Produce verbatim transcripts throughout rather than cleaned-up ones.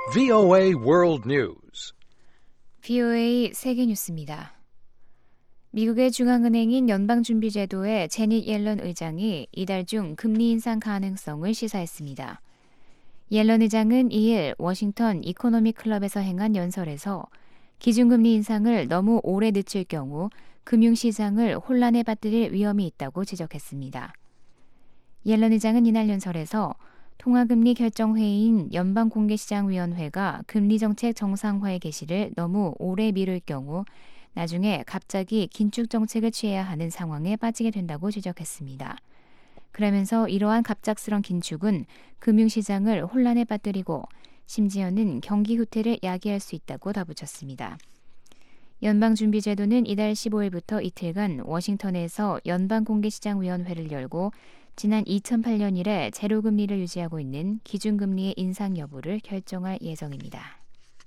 브이오에이 World News. 브이오에이 세계 뉴스입니다. 미국의 중앙은행인 연방준비제도의 제닛 옐런 의장이 이달 중 금리 인상 가능성을 시사했습니다. 옐런 의장은 이일 워싱턴 이코노미 클럽에서 행한 연설에서 기준금리 인상을 너무 오래 늦출 경우 금융시장을 혼란에 빠뜨릴 위험이 있다고 지적했습니다. 옐런 의장은 이날 연설에서 통화금리 결정회의인 연방공개시장위원회가 금리정책 정상화의 개시를 너무 오래 미룰 경우 나중에 갑자기 긴축 정책을 취해야 하는 상황에 빠지게 된다고 지적했습니다. 그러면서 이러한 갑작스런 긴축은 금융시장을 혼란에 빠뜨리고 심지어는 경기 후퇴를 야기할 수 있다고 덧붙였습니다. 연방준비제도는 이달 십오일부터 이틀간 워싱턴에서 연방공개시장위원회를 열고 지난 이천팔년 이래 제로금리를 유지하고 있는 기준금리의 인상 여부를 결정할 예정입니다.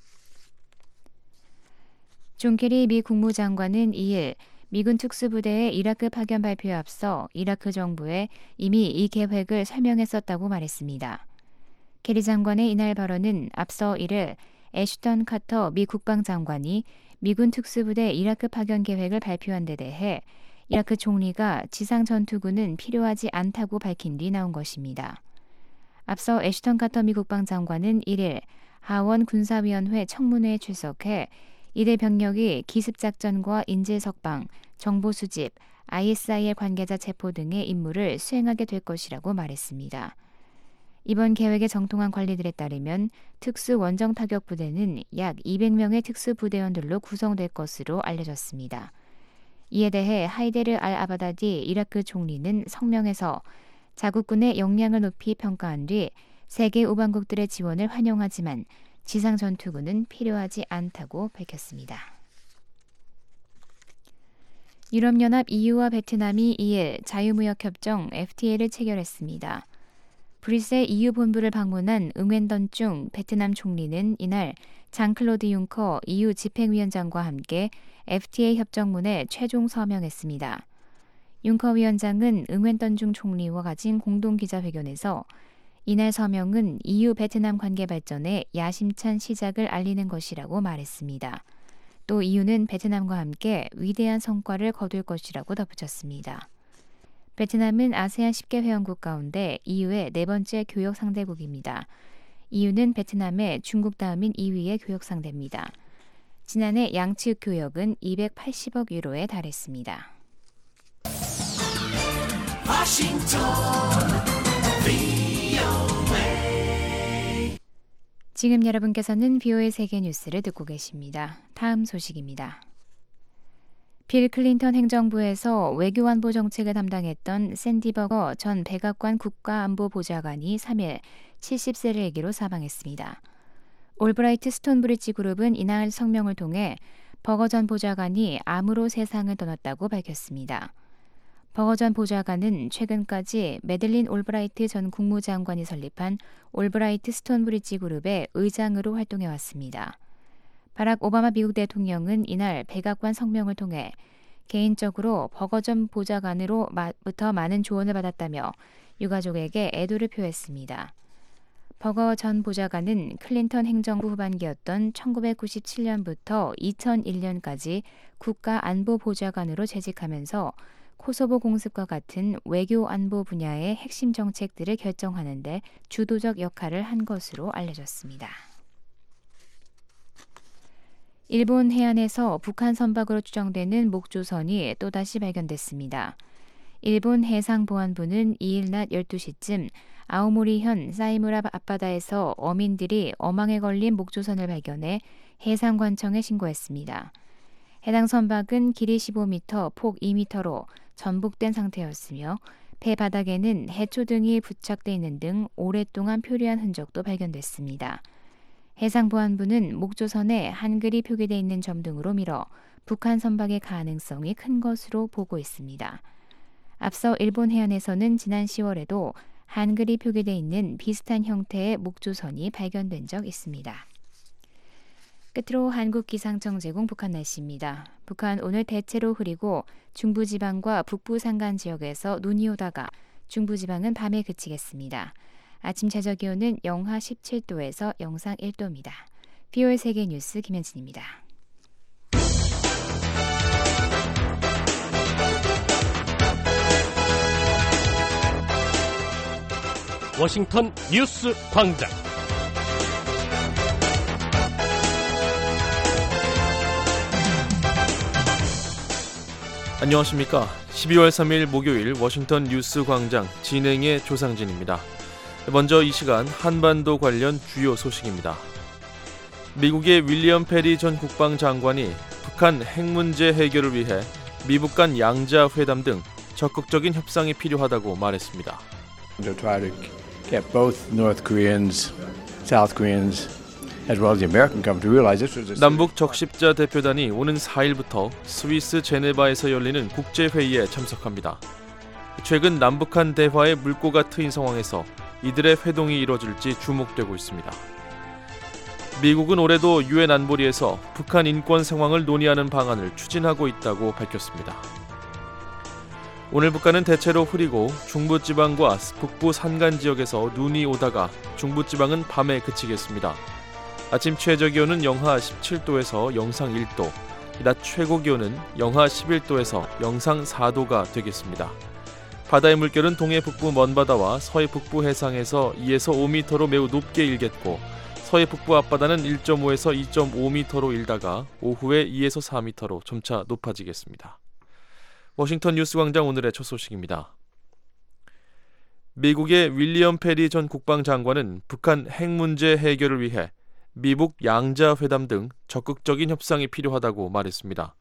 존 케리 미 국무장관은 이일 미군 특수부대의 이라크 파견 발표에 앞서 이라크 정부에 이미 이 계획을 설명했었다고 말했습니다. 케리 장관의 이날 발언은 앞서 이를 애슈턴 카터 미 국방장관이 미군 특수부대 이라크 파견 계획을 발표한 데 대해 이라크 총리가 지상 전투구는 필요하지 않다고 밝힌 뒤 나온 것입니다. 앞서 애슈턴 카터 미 국방장관은 이일 하원 군사위원회 청문회에 출석해 이들 병력이 기습작전과 인질석방, 정보수집, 아이에스아이엘 관계자 체포 등의 임무를 수행하게 될 것이라고 말했습니다. 이번 계획의 정통한 관리들에 따르면 특수 원정 타격 부대는 약 이백 명의 특수부대원들로 구성될 것으로 알려졌습니다. 이에 대해 하이데르 알 아바다디 이라크 총리는 성명에서 자국군의 역량을 높이 평가한 뒤 세계 우방국들의 지원을 환영하지만 지상 전투구는 필요하지 않다고 밝혔습니다. 유럽연합 이유와 베트남이 이일 자유무역협정 에프티에이를 체결했습니다. 브뤼셀 이유 본부를 방문한 응웬던 중 베트남 총리는 이날 장클로드 융커 이유 집행위원장과 함께 에프티에이 협정문에 최종 서명했습니다. 융커 위원장은 응웬던 중 총리와 가진 공동기자회견에서 이날 서명은 이유 베트남 관계 발전의 야심찬 시작을 알리는 것이라고 말했습니다. 또 이유는 베트남과 함께 위대한 성과를 거둘 것이라고 덧붙였습니다. 베트남은 아세안 십 개 회원국 가운데 이유의 네 번째 교역 상대국입니다. 이유는 베트남의 중국 다음인 이 위의 교역 상대입니다. 지난해 양측 교역은 이백팔십억 유로에 달했습니다. 워싱턴 지금 여러분께서는 브이오에이 세계 뉴스를 듣고 계십니다. 다음 소식입니다. 빌 클린턴 행정부에서 외교안보 정책을 담당했던 샌디 버거 전 백악관 국가안보보좌관이 삼일 칠십 세를 일기로 사망했습니다. 올브라이트 스톤브리지 그룹은 이날 성명을 통해 버거 전 보좌관이 암으로 세상을 떠났다고 밝혔습니다. 버거 전 보좌관은 최근까지 매들린 올브라이트 전 국무장관이 설립한 올브라이트 스톤브리지 그룹의 의장으로 활동해왔습니다. 바락 오바마 미국 대통령은 이날 백악관 성명을 통해 개인적으로 버거 전 보좌관으로부터 많은 조언을 받았다며 유가족에게 애도를 표했습니다. 버거 전 보좌관은 클린턴 행정부 후반기였던 천구백구십칠년부터 이천일년까지 국가안보보좌관으로 재직하면서 코소보 공습과 같은 외교 안보 분야의 핵심 정책들을 결정하는 데 주도적 역할을 한 것으로 알려졌습니다. 일본 해안에서 북한 선박으로 추정되는 목조선이 또다시 발견됐습니다. 일본 해상보안부는 이일 낮 열두 시쯤 아오모리현 사이무라 앞바다에서 어민들이 어망에 걸린 목조선을 발견해 해상관청에 신고했습니다. 해당 선박은 길이 십오 미터, 폭 이 미터로 전복된 상태였으며 배 바닥에는 해초 등이 부착돼 있는 등 오랫동안 표류한 흔적도 발견됐습니다. 해상보안부는 목조선에 한글이 표기돼 있는 점 등으로 미뤄 북한 선박의 가능성이 큰 것으로 보고 있습니다. 앞서 일본 해안에서는 지난 시월에도 한글이 표기돼 있는 비슷한 형태의 목조선이 발견된 적 있습니다. 끝으로 한국기상청 제공 북한 날씨입니다. 북한 오늘 대체로 흐리고 중부지방과 북부 산간 지역에서 눈이 오다가 중부지방은 밤에 그치겠습니다. 아침 최저기온은 영하 십칠 도에서 영상 일 도입니다. 비오의 세계 뉴스 김현진입니다. 워싱턴 뉴스 광장. 안녕하십니까. 십이월 삼일 목요일 워싱턴 뉴스 광장 진행의 조상진입니다. 먼저 이 시간 한반도 관련 주요 소식입니다. 미국의 윌리엄 페리 전 국방장관이 북한 핵 문제 해결을 위해 미북 간 양자 회담 등 적극적인 협상이 필요하다고 말했습니다. To try to get both North Koreans, South Koreans, as well as the American government to realize this was a 남북 적십자 대표단이 오는 사일부터 스위스 제네바에서 열리는 국제회의에 참석합니다. 최근 남북한 대화의 물꼬가 트인 상황에서 이들의 회동이 이뤄질지 주목되고 있습니다. 미국은 올해도 유엔 안보리에서 북한 인권 상황을 논의하는 방안을 추진하고 있다고 밝혔습니다. 오늘 북한은 대체로 흐리고 중부지방과 북부 산간 지역에서 눈이 오다가 중부지방은 밤에 그치겠습니다. 아침 최저기온은 영하 십칠 도에서 영상 일 도, 낮 최고기온은 영하 십일 도에서 영상 사 도가 되겠습니다. 바다의 물결은 동해 북부 먼바다와 서해 북부 해상에서 이에서 오 미터로 매우 높게 일겠고 서해 북부 앞바다는 일 점 오에서 이 점 오 미터로 일다가 오후에 이에서 사 미터로 점차 높아지겠습니다. 워싱턴 뉴스 광장 오늘의 첫 소식입니다. 미국의 윌리엄 페리 전 국방장관은 북한 핵 문제 해결을 위해 미북 양자 회담 등 적극적인 협상이 필요하다고 말했습니다.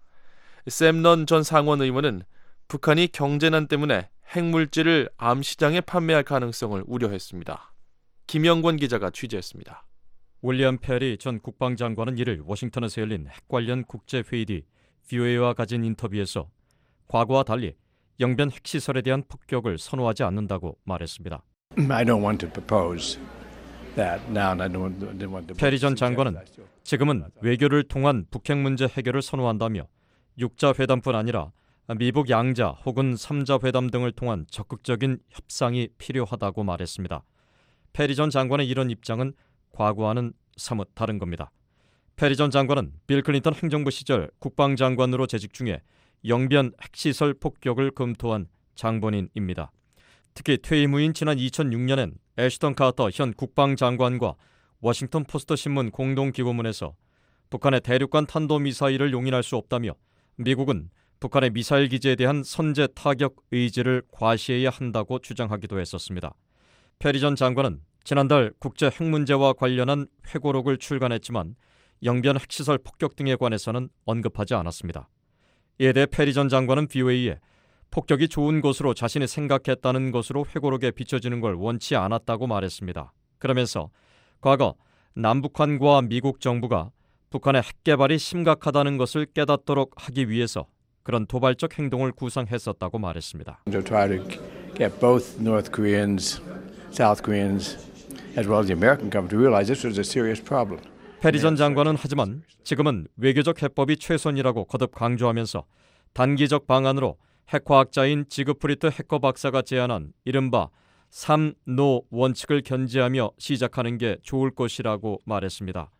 샘 넌 전 상원 의원은 북한이 경제난 때문에 핵물질을 암시장에 판매할 가능성을 우려했습니다. 김영권 기자가 취재했습니다. 윌리엄 페리 전 국방장관은 이를 워싱턴에서 열린 핵 관련 국제회의 뒤 브이오에이와 가진 인터뷰에서 과거와 달리 영변 핵시설에 대한 폭격을 선호하지 않는다고 말했습니다. I don't want to propose that now. I don't, don't want to. 페리 전 장관은 지금은 외교를 통한 북핵 문제 해결을 선호한다며 육자 회담뿐 아니라 미북 양자 혹은 삼자 회담 등을 통한 적극적인 협상이 필요하다고 말했습니다. 페리 전 장관의 이런 입장은 과거와는 사뭇 다른 겁니다. 페리 전 장관은 빌 클린턴 행정부 시절 국방장관으로 재직 중에 영변 핵시설 폭격을 검토한 장본인입니다. 특히 퇴임 후인 지난 이천육 년엔 애쉬턴 카터 현 국방장관과 워싱턴 포스트 신문 공동기고문에서 북한의 대륙간 탄도미사일을 용인할 수 없다며 미국은 북한의 미사일 기지에 대한 선제 타격 의지를 과시해야 한다고 주장하기도 했었습니다. 페리 전 장관은 지난달 국제 핵 문제와 관련한 회고록을 출간했지만 영변 핵시설 폭격 등에 관해서는 언급하지 않았습니다. 이에 대해 페리 전 장관은 브이오에이에 폭격이 좋은 것으로 자신이 생각했다는 것으로 회고록에 비춰지는 걸 원치 않았다고 말했습니다. 그러면서 과거 남북한과 미국 정부가 북한의 핵 개발이 심각하다는 것을 깨닫도록 하기 위해서 그런 도발적 행동을 구상했었다고 말했습니다. To try to get both North Koreans, South Koreans, as well as the American government to realize this was a serious problem. 페리 전 장관은 하지만 지금은 외교적 해법이 최선이라고 거듭 강조하면서 단기적 방안으로 핵과학자인 지그프리트 해커 박사가 제안한 이른바 삼 노 원칙을 견지하며 시작하는 게 좋을 것이라고 말했습니다.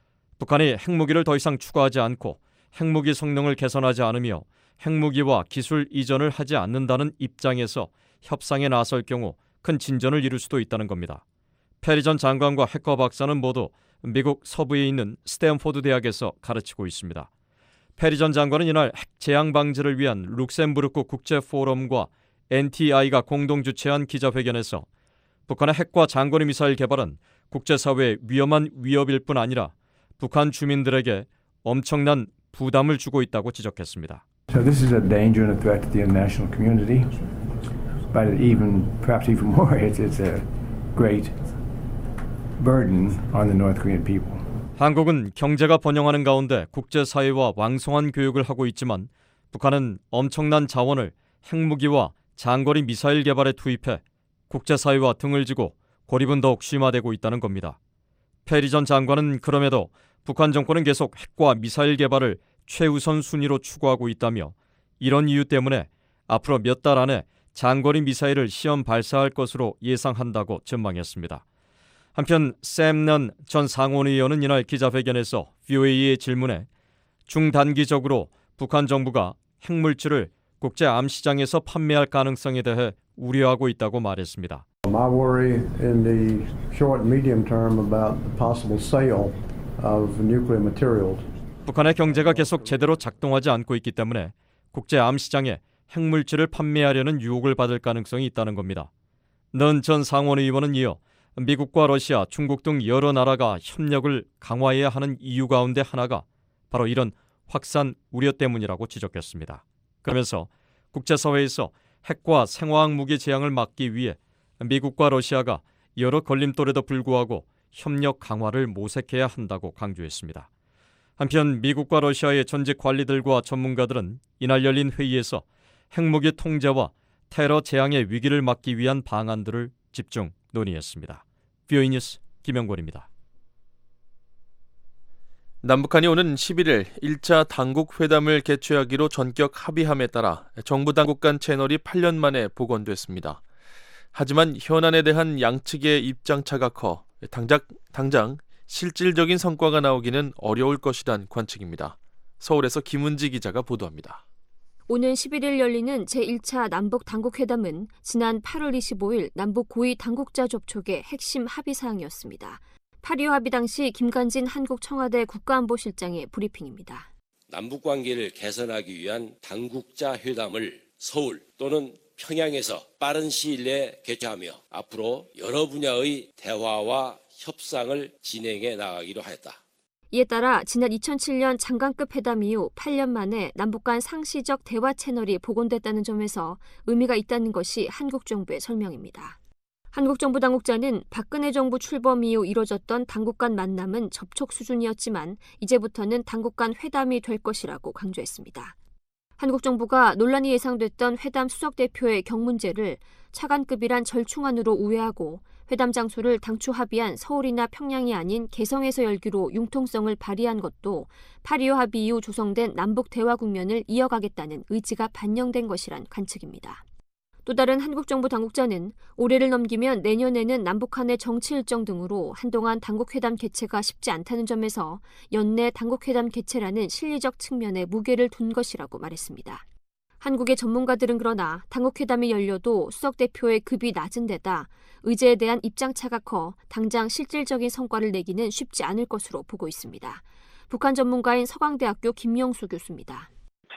북한이 핵무기를 더 이상 추가하지 않고 핵무기 성능을 개선하지 않으며 핵무기와 기술 이전을 하지 않는다는 입장에서 협상에 나설 경우 큰 진전을 이룰 수도 있다는 겁니다. 페리 전 장관과 해커 박사는 모두 미국 서부에 있는 스탠포드 대학에서 가르치고 있습니다. 페리 전 장관은 이날 핵 재앙 방지를 위한 룩셈부르크 국제 포럼과 엔티아이가 공동 주최한 기자회견에서 북한의 핵과 장거리 미사일 개발은 국제사회의 위험한 위협일 뿐 아니라 북한 주민들에게 엄청난 부담을 주고 있다고 지적했습니다. So this is a danger and a threat to the international community, but even perhaps even more, it's, it's a great burden on the North Korean people. 한국은 경제가 번영하는 가운데 국제사회와 왕성한 교육을 하고 있지만 북한은 엄청난 자원을 핵무기와 장거리 미사일 개발에 투입해 국제사회와 등을 지고 고립은 더욱 심화되고 있다는 겁니다. 페리 전 장관은 그럼에도 북한 정권은 계속 핵과 미사일 개발을 최우선 순위로 추구하고 있다며 이런 이유 때문에 앞으로 몇 달 안에 장거리 미사일을 시험 발사할 것으로 예상한다고 전망했습니다. 한편 샘넌 전 상원의원은 이날 기자회견에서 브이오에이의 질문에 중단기적으로 북한 정부가 핵물질을 국제 암시장에서 판매할 가능성에 대해 우려하고 있다고 말했습니다. My worry in the short and medium term about the possible sale of nuclear materials. 북한의 경제가 계속 제대로 작동하지 않고 있기 때문에 국제 암시장에 핵물질을 판매하려는 유혹을 받을 가능성이 있다는 겁니다. 넌 전 상원의원은 이어 미국과 러시아, 중국 등 여러 나라가 협력을 강화해야 하는 이유 가운데 하나가 바로 이런 확산 우려 때문이라고 지적했습니다. 그러면서 국제사회에서 핵과 생화학 무기 재앙을 막기 위해 미국과 러시아가 여러 걸림돌에도 불구하고 협력 강화를 모색해야 한다고 강조했습니다. 한편 미국과 러시아의 전직 관리들과 전문가들은 이날 열린 회의에서 핵무기 통제와 테러 재앙의 위기를 막기 위한 방안들을 집중 논의했습니다. 브이오에이 뉴스 김영권입니다. 남북한이 오는 십일일 일 차 당국회담을 개최하기로 전격 합의함에 따라 정부 당국 간 채널이 팔 년 만에 복원됐습니다. 하지만 현안에 대한 양측의 입장차가 커 당장, 당장 실질적인 성과가 나오기는 어려울 것이란 관측입니다. 서울에서 김은지 기자가 보도합니다. 오는 십일일 열리는 제일 차 남북 당국회담은 지난 팔월 이십오일 남북 고위 당국자 접촉의 핵심 합의사항이었습니다. 팔.이오 합의 당시 김관진 한국 청와대 국가안보실장의 브리핑입니다. 남북관계를 개선하기 위한 당국자 회담을 서울 또는 평양에서 빠른 시일 내에 개최하며 앞으로 여러 분야의 대화와 협상을 진행해 나가기로 하였다. 이에 따라 지난 이천칠년 장관급 회담 이후 팔 년 만에 남북 간 상시적 대화 채널이 복원됐다는 점에서 의미가 있다는 것이 한국 정부의 설명입니다. 한국 정부 당국자는 박근혜 정부 출범 이후 이뤄졌던 당국 간 만남은 접촉 수준이었지만 이제부터는 당국 간 회담이 될 것이라고 강조했습니다. 한국 정부가 논란이 예상됐던 회담 수석대표의 경문제를 차관급이란 절충안으로 우회하고 회담 장소를 당초 합의한 서울이나 평양이 아닌 개성에서 열기로 융통성을 발휘한 것도 팔.이오 합의 이후 조성된 남북 대화 국면을 이어가겠다는 의지가 반영된 것이란 관측입니다. 또 다른 한국 정부 당국자는 올해를 넘기면 내년에는 남북한의 정치 일정 등으로 한동안 당국회담 개최가 쉽지 않다는 점에서 연내 당국회담 개최라는 실리적 측면에 무게를 둔 것이라고 말했습니다. 한국의 전문가들은 그러나 당국회담이 열려도 수석 대표의 급이 낮은 데다 의제에 대한 입장차가 커 당장 실질적인 성과를 내기는 쉽지 않을 것으로 보고 있습니다. 북한 전문가인 서강대학교 김영수 교수입니다.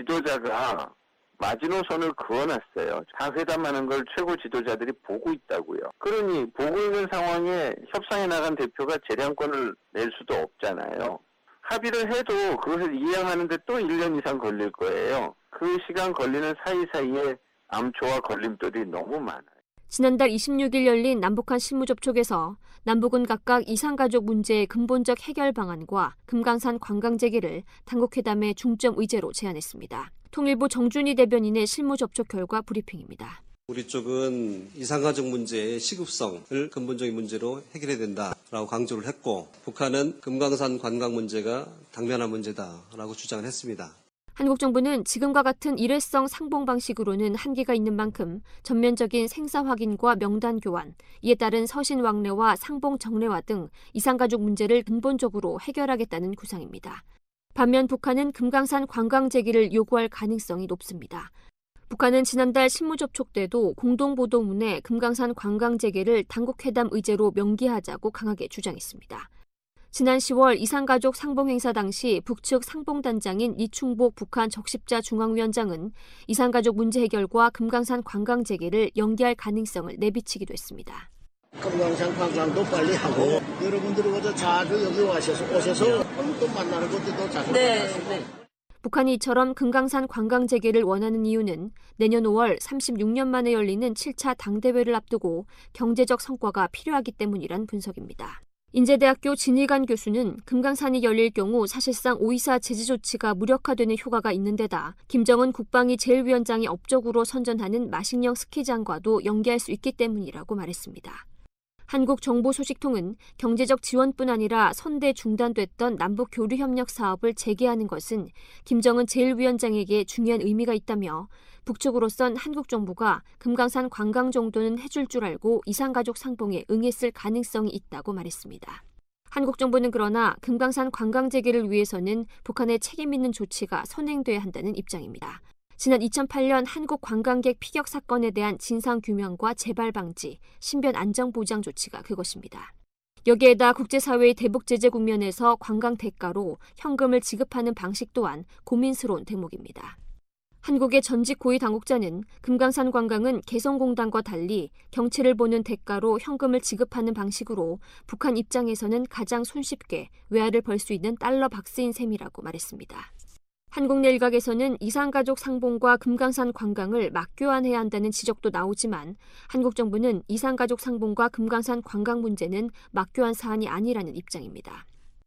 지도자가 마지노선을 그어놨어요. 다 회담하는 걸 최고 지도자들이 보고 있다고요. 그러니 보고 있는 상황에 협상에 나간 대표가 재량권을 낼 수도 없잖아요. 합의를 해도 그것을 이행하는데 또 일 년 이상 걸릴 거예요. 그 시간 걸리는 사이사이에 암초와 걸림돌이 너무 많아요. 지난달 이십육일 열린 남북한 실무 접촉에서 남북은 각각 이산가족 문제의 근본적 해결 방안과 금강산 관광 재개를 당국회담의 중점 의제로 제안했습니다. 통일부 정준희 대변인의 실무 접촉 결과 브리핑입니다. 우리 쪽은 이산가족 문제의 시급성을 근본적인 문제로 해결해야 된다라고 강조를 했고 북한은 금강산 관광 문제가 당면한 문제다라고 주장을 했습니다. 한국 정부는 지금과 같은 일회성 상봉 방식으로는 한계가 있는 만큼 전면적인 생사 확인과 명단 교환, 이에 따른 서신 왕래와 상봉 정례화 등 이산가족 문제를 근본적으로 해결하겠다는 구상입니다. 반면 북한은 금강산 관광 재개를 요구할 가능성이 높습니다. 북한은 지난달 실무 접촉 때도 공동보도문에 금강산 관광 재개를 당국회담 의제로 명기하자고 강하게 주장했습니다. 지난 시월 이산가족 상봉 행사 당시 북측 상봉단장인 이충복 북한 적십자 중앙위원장은 이산가족 문제 해결과 금강산 관광 재개를 연기할 가능성을 내비치기도 했습니다. 금강산 관광도 빨리 하고 여러분들이 어제 자주 여기 와셔서 오셔서 또 만나는 것도 더 자주 만나시고. 네. 북한이 이처럼 금강산 관광 재개를 원하는 이유는 내년 오월 삼십육 년 만에 열리는 칠 차 당대회를 앞두고 경제적 성과가 필요하기 때문이란 분석입니다. 인제대학교 진일관 교수는 금강산이 열릴 경우 사실상 오이사 제재 조치가 무력화되는 효과가 있는 데다 김정은 국방위 제일위원장이 업적으로 선전하는 마식령 스키장과도 연계할 수 있기 때문이라고 말했습니다. 한국정보소식통은 경제적 지원뿐 아니라 선대 중단됐던 남북 교류협력 사업을 재개하는 것은 김정은 제일 위원장에게 중요한 의미가 있다며 북측으로선 한국 정부가 금강산 관광 정도는 해줄 줄 알고 이산가족 상봉에 응했을 가능성이 있다고 말했습니다. 한국 정부는 그러나 금강산 관광 재개를 위해서는 북한의 책임 있는 조치가 선행돼야 한다는 입장입니다. 지난 이천팔 년 한국 관광객 피격 사건에 대한 진상규명과 재발 방지, 신변 안정 보장 조치가 그것입니다. 여기에다 국제사회의 대북 제재 국면에서 관광 대가로 현금을 지급하는 방식 또한 고민스러운 대목입니다. 한국의 전직 고위 당국자는 금강산 관광은 개성공단과 달리 경치를 보는 대가로 현금을 지급하는 방식으로 북한 입장에서는 가장 손쉽게 외화를 벌 수 있는 달러 박스인 셈이라고 말했습니다. 한국내일각에서는 이산가족 상봉과 금강산 관광을 맞교환해야 한다는 지적도 나오지만 한국 정부는 이산가족 상봉과 금강산 관광 문제는 맞교환 사안이 아니라는 입장입니다.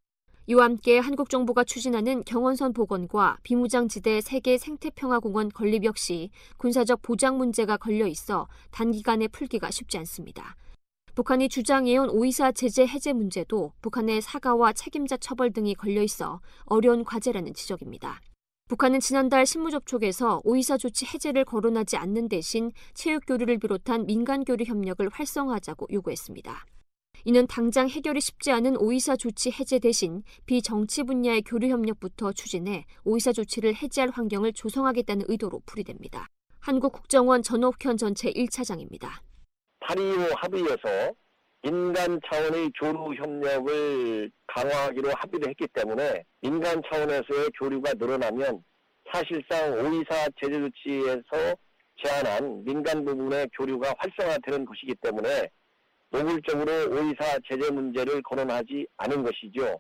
이와 함께 한국 정부가 추진하는 경원선 복원과 비무장지대 세계 생태평화공원 건립 역시 군사적 보장 문제가 걸려 있어 단기간에 풀기가 쉽지 않습니다. 북한이 주장해온 오이사 제재 해제 문제도 북한의 사과와 책임자 처벌 등이 걸려 있어 어려운 과제라는 지적입니다. 북한은 지난달 신무 접촉에서 오이사 조치 해제를 거론하지 않는 대신 체육교류를 비롯한 민간교류 협력을 활성화하자고 요구했습니다. 이는 당장 해결이 쉽지 않은 오이사 조치 해제 대신 비정치 분야의 교류 협력부터 추진해 오이사 조치를 해제할 환경을 조성하겠다는 의도로 풀이됩니다. 한국국정원 전옥현 전 제일 차장입니다. 팔이오 합의에서 민간 차원의 교류 협력을 강화하기로 합의를 했기 때문에 민간 차원에서의 교류가 늘어나면 사실상 오이사 제재 조치에서 제한한 민간 부분의 교류가 활성화되는 것이기 때문에 노골적으로 오이사 제재 문제를 거론하지 않은 것이죠.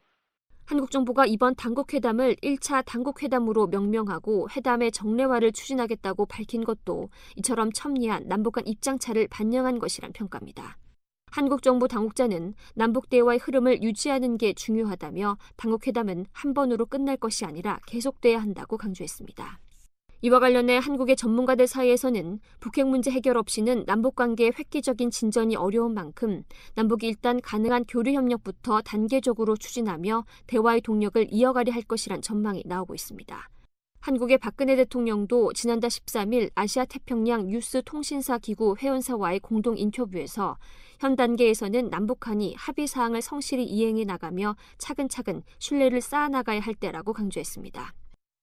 한국 정부가 이번 당국회담을 일 차 당국회담으로 명명하고 회담의 정례화를 추진하겠다고 밝힌 것도 이처럼 첨예한 남북 간 입장차를 반영한 것이란 평가입니다. 한국 정부 당국자는 남북 대화의 흐름을 유지하는 게 중요하다며 당국회담은 한 번으로 끝날 것이 아니라 계속돼야 한다고 강조했습니다. 이와 관련해 한국의 전문가들 사이에서는 북핵 문제 해결 없이는 남북관계의 획기적인 진전이 어려운 만큼 남북이 일단 가능한 교류 협력부터 단계적으로 추진하며 대화의 동력을 이어가려 할 것이란 전망이 나오고 있습니다. 한국의 박근혜 대통령도 지난달 십삼 일 아시아태평양 뉴스통신사기구 회원사와의 공동 인터뷰에서 현 단계에서는 남북한이 합의사항을 성실히 이행해 나가며 차근차근 신뢰를 쌓아나가야 할 때라고 강조했습니다.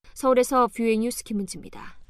서울에서 뷰에이 뉴스 김은지입니다.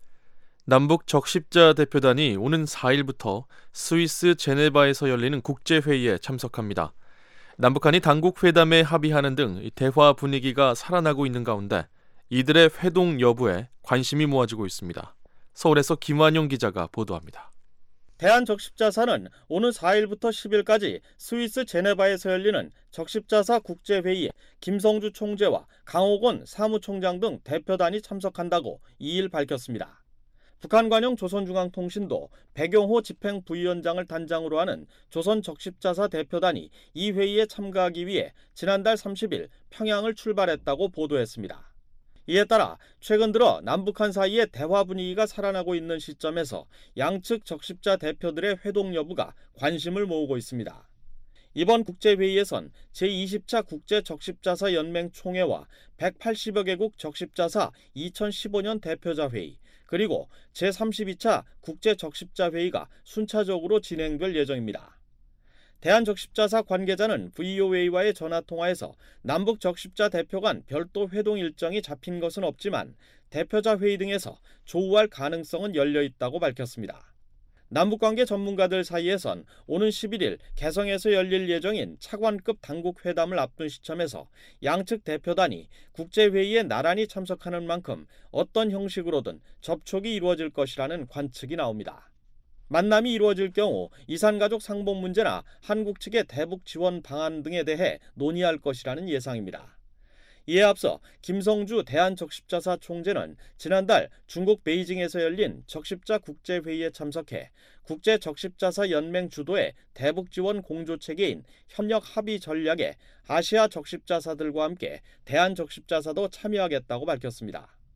남북 적십자 대표단이 오는 사 일부터 스위스 제네바에서 열리는 국제회의에 참석합니다. 남북한이 당국회담에 합의하는 등 대화 분위기가 살아나고 있는 가운데 이들의 회동 여부에 관심이 모아지고 있습니다. 서울에서 김완용 기자가 보도합니다. 대한적십자사는 오는 사 일부터 십 일까지 스위스 제네바에서 열리는 적십자사 국제회의에 김성주 총재와 강옥원 사무총장 등 대표단이 참석한다고 이 일 밝혔습니다. 북한 관영 조선중앙통신도 백용호 집행부위원장을 단장으로 하는 조선적십자사 대표단이 이 회의에 참가하기 위해 지난달 삼십 일 평양을 출발했다고 보도했습니다. 이에 따라 최근 들어 남북한 사이의 대화 분위기가 살아나고 있는 시점에서 양측 적십자 대표들의 회동 여부가 관심을 모으고 있습니다. 이번 국제회의에선 제이십 차 국제적십자사 연맹 총회와 백팔십여 개국 적십자사 이천십오 년 대표자 회의, 그리고 제삼십이 차 국제적십자회의가 순차적으로 진행될 예정입니다. 대한적십자사 관계자는 브이오에이와의 전화통화에서 남북 적십자 대표 간 별도 회동 일정이 잡힌 것은 없지만 대표자 회의 등에서 조우할 가능성은 열려 있다고 밝혔습니다. 남북관계 전문가들 사이에선 오는 십일 일 개성에서 열릴 예정인 차관급 당국회담을 앞둔 시점에서 양측 대표단이 국제회의에 나란히 참석하는 만큼 어떤 형식으로든 접촉이 이루어질 것이라는 관측이 나옵니다. 만남이 이루어질 경우 이산가족 상봉 문제나 한국 측의 대북 지원 방안 등에 대해 논의할 것이라는 예상입니다. 이에 앞서 김성주 대한적십자사 총재는 지난달 중국 베이징에서 열린 적십자 국제회의에 참석해 국제적십자사 연맹 주도의 대북 지원 공조체계인 협력 합의 전략에 아시아 적십자사들과 함께 대한적십자사도 참여하겠다고 밝혔습니다.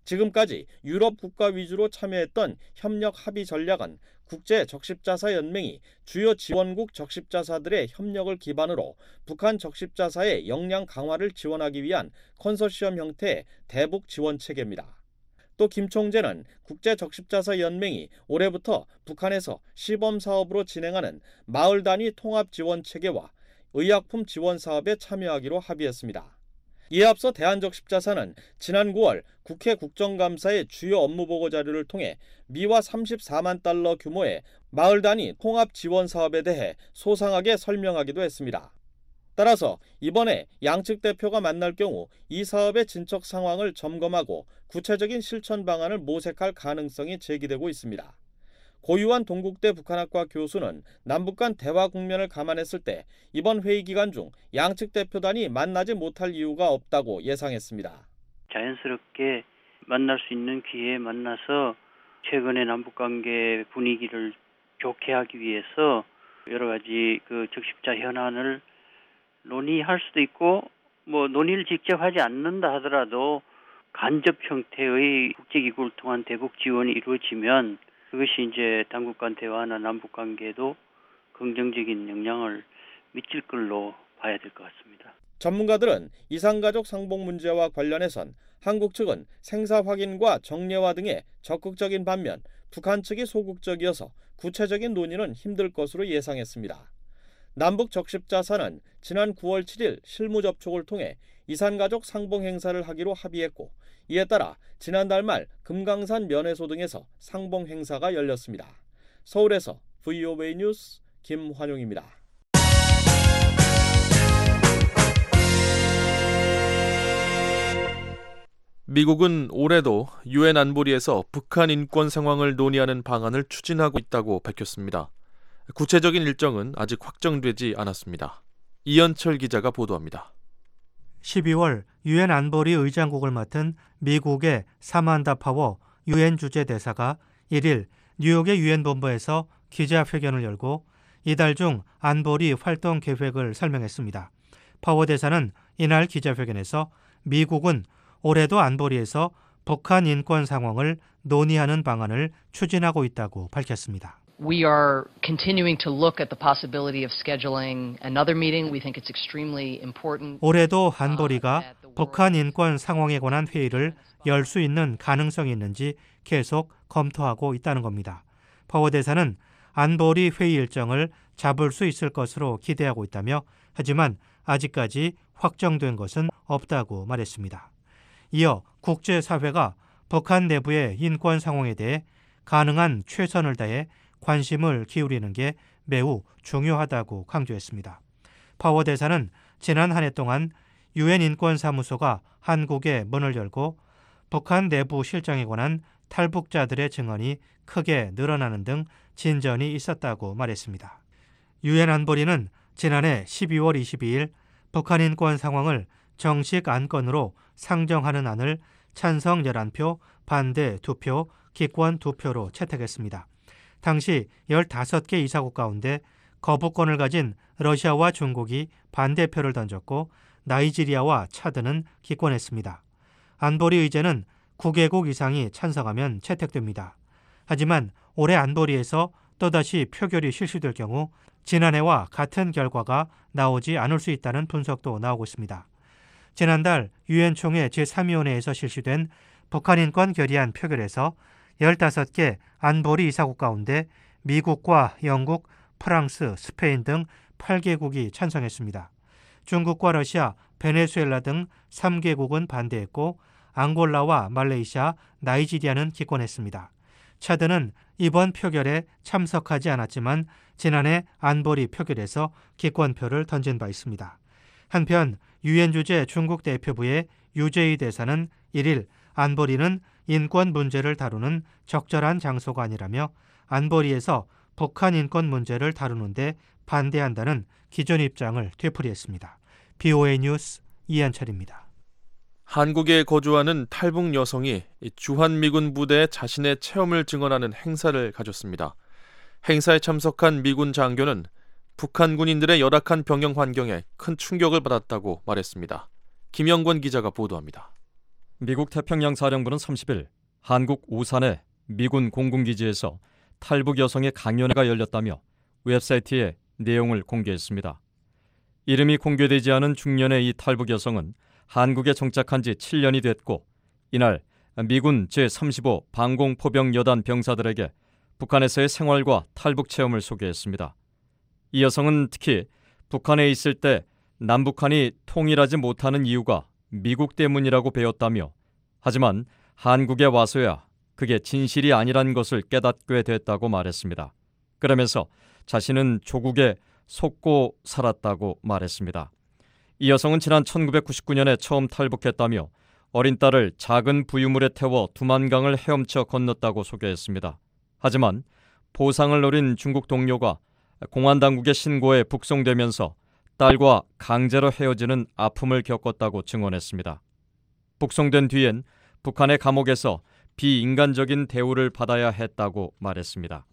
지금까지 유럽 국가 위주로 참여했던 협력 합의 전략은 국제 적십자사 연맹이 주요 지원국 적십자사들의 협력을 기반으로 북한 적십자사의 역량 강화를 지원하기 위한 컨소시엄 형태의 대북 지원 체계입니다. 또 김 총재는 국제 적십자사 연맹이 올해부터 북한에서 시범 사업으로 진행하는 마을 단위 통합 지원 체계와 의약품 지원 사업에 참여하기로 합의했습니다. 이에 앞서 대한적십자사는 지난 구월 국회 국정감사의 주요 업무 보고 자료를 통해 미화 삼십사만 달러 규모의 마을 단위 통합 지원 사업에 대해 소상하게 설명하기도 했습니다. 따라서 이번에 양측 대표가 만날 경우 이 사업의 진척 상황을 점검하고 구체적인 실천 방안을 모색할 가능성이 제기되고 있습니다. 고유한 동국대 북한학과 교수는 남북 간 대화 국면을 감안했을 때 이번 회의 기간 중 양측 대표단이 만나지 못할 이유가 없다고 예상했습니다. 자연스럽게 만날 수 있는 기회에 만나서 최근의 남북관계 분위기를 좋게 하기 위해서 여러 가지 그 적십자 현안을 논의할 수도 있고 뭐 논의를 직접 하지 않는다 하더라도 간접 형태의 국제기구를 통한 대북 지원이 이루어지면 그것이 이제 당국 간 대화나 남북 관계에도 긍정적인 영향을 미칠 걸로 봐야 될 것 같습니다. 전문가들은 이산가족 상봉 문제와 관련해선 한국 측은 생사 확인과 정례화 등에 적극적인 반면 북한 측이 소극적이어서 구체적인 논의는 힘들 것으로 예상했습니다. 남북 적십자사는 지난 구월 칠일 실무 접촉을 통해 이산가족 상봉 행사를 하기로 합의했고 이에 따라 지난달 말 금강산 면회소 등에서 상봉 행사가 열렸습니다. 서울에서 브이오에이 뉴스 김환용입니다. 미국은 올해도 유엔 안보리에서 북한 인권 상황을 논의하는 방안을 추진하고 있다고 밝혔습니다. 구체적인 일정은 아직 확정되지 않았습니다. 이현철 기자가 보도합니다. 십이월 유엔 안보리 의장국을 맡은 미국의 사만다 파워 유엔 주재 대사가 일일 뉴욕의 유엔 본부에서 기자회견을 열고 이달 중 안보리 활동 계획을 설명했습니다. 파워 대사는 이날 기자회견에서 미국은 올해도 안보리에서 북한 인권 상황을 논의하는 방안을 추진하고 있다고 밝혔습니다. We are continuing to look at the possibility of scheduling another meeting. We think it's extremely important. 올해도 안보리가 북한 인권 상황에 관한 회의를 열 수 있는 가능성이 있는지 계속 검토하고 있다는 겁니다. 파워 대사는 안보리 회의 일정을 잡을 수 있을 것으로 기대하고 있다며 하지만 아직까지 확정된 것은 없다고 말했습니다. 이어 국제사회가 북한 내부의 인권 상황에 대해 가능한 최선을 다해 관심을 기울이는 게 매우 중요하다고 강조했습니다. 파워 대사는 지난 한 해 동안 유엔 인권사무소가 한국에 문을 열고 북한 내부 실정에 관한 탈북자들의 증언이 크게 늘어나는 등 진전이 있었다고 말했습니다. 유엔 안보리는 지난해 십이월 이십이일 북한 인권 상황을 정식 안건으로 상정하는 안을 찬성 열한 표, 반대 두 표, 기권 두 표로 채택했습니다. 당시 열다섯 개 이사국 가운데 거부권을 가진 러시아와 중국이 반대표를 던졌고 나이지리아와 차드는 기권했습니다. 안보리 의제는 구 개국 이상이 찬성하면 채택됩니다. 하지만 올해 안보리에서 또다시 표결이 실시될 경우 지난해와 같은 결과가 나오지 않을 수 있다는 분석도 나오고 있습니다. 지난달 유엔 총회 제삼 위원회에서 실시된 북한 인권 결의안 표결에서 열다섯 개 안보리 이사국 가운데 미국과 영국, 프랑스, 스페인 등 팔 개국이 찬성했습니다. 중국과 러시아, 베네수엘라 등 삼 개국은 반대했고 앙골라와 말레이시아, 나이지리아는 기권했습니다. 차드는 이번 표결에 참석하지 않았지만 지난해 안보리 표결에서 기권표를 던진 바 있습니다. 한편 유엔 주재 중국 대표부의 유재희 대사는 일일 안보리는 인권 문제를 다루는 적절한 장소가 아니라며 안보리에서 북한 인권 문제를 다루는데 반대한다는 기존 입장을 되풀이했습니다. 브이오에이 뉴스 이한철입니다. 한국에 거주하는 탈북 여성이 주한미군 부대에 자신의 체험을 증언하는 행사를 가졌습니다. 행사에 참석한 미군 장교는 북한 군인들의 열악한 병영 환경에 큰 충격을 받았다고 말했습니다. 김영권 기자가 보도합니다. 미국 태평양 사령부는 삼십 일 한국 오산의 미군 공군기지에서 탈북 여성의 강연회가 열렸다며 웹사이트에 내용을 공개했습니다. 이름이 공개되지 않은 중년의 이 탈북 여성은 한국에 정착한 지 칠 년이 됐고 이날 미군 제삼십오 방공포병여단 병사들에게 북한에서의 생활과 탈북 체험을 소개했습니다. 이 여성은 특히 북한에 있을 때 남북한이 통일하지 못하는 이유가 미국 때문이라고 배웠다며 하지만 한국에 와서야 그게 진실이 아니란 것을 깨닫게 됐다고 말했습니다. 그러면서 자신은 조국에 속고 살았다고 말했습니다. 이 여성은 지난 천구백구십구 년에 처음 탈북했다며 어린 딸을 작은 부유물에 태워 두만강을 헤엄쳐 건넜다고 소개했습니다. 하지만 보상을 노린 중국 동료가 공안당국의 신고에 북송되면서 딸과 강제로 헤어지는 아픔을 겪었다고 증언했습니다. 북송된 뒤엔 북한의 감옥에서 비인간적인 대우를 받아야 했다고 말했습니다.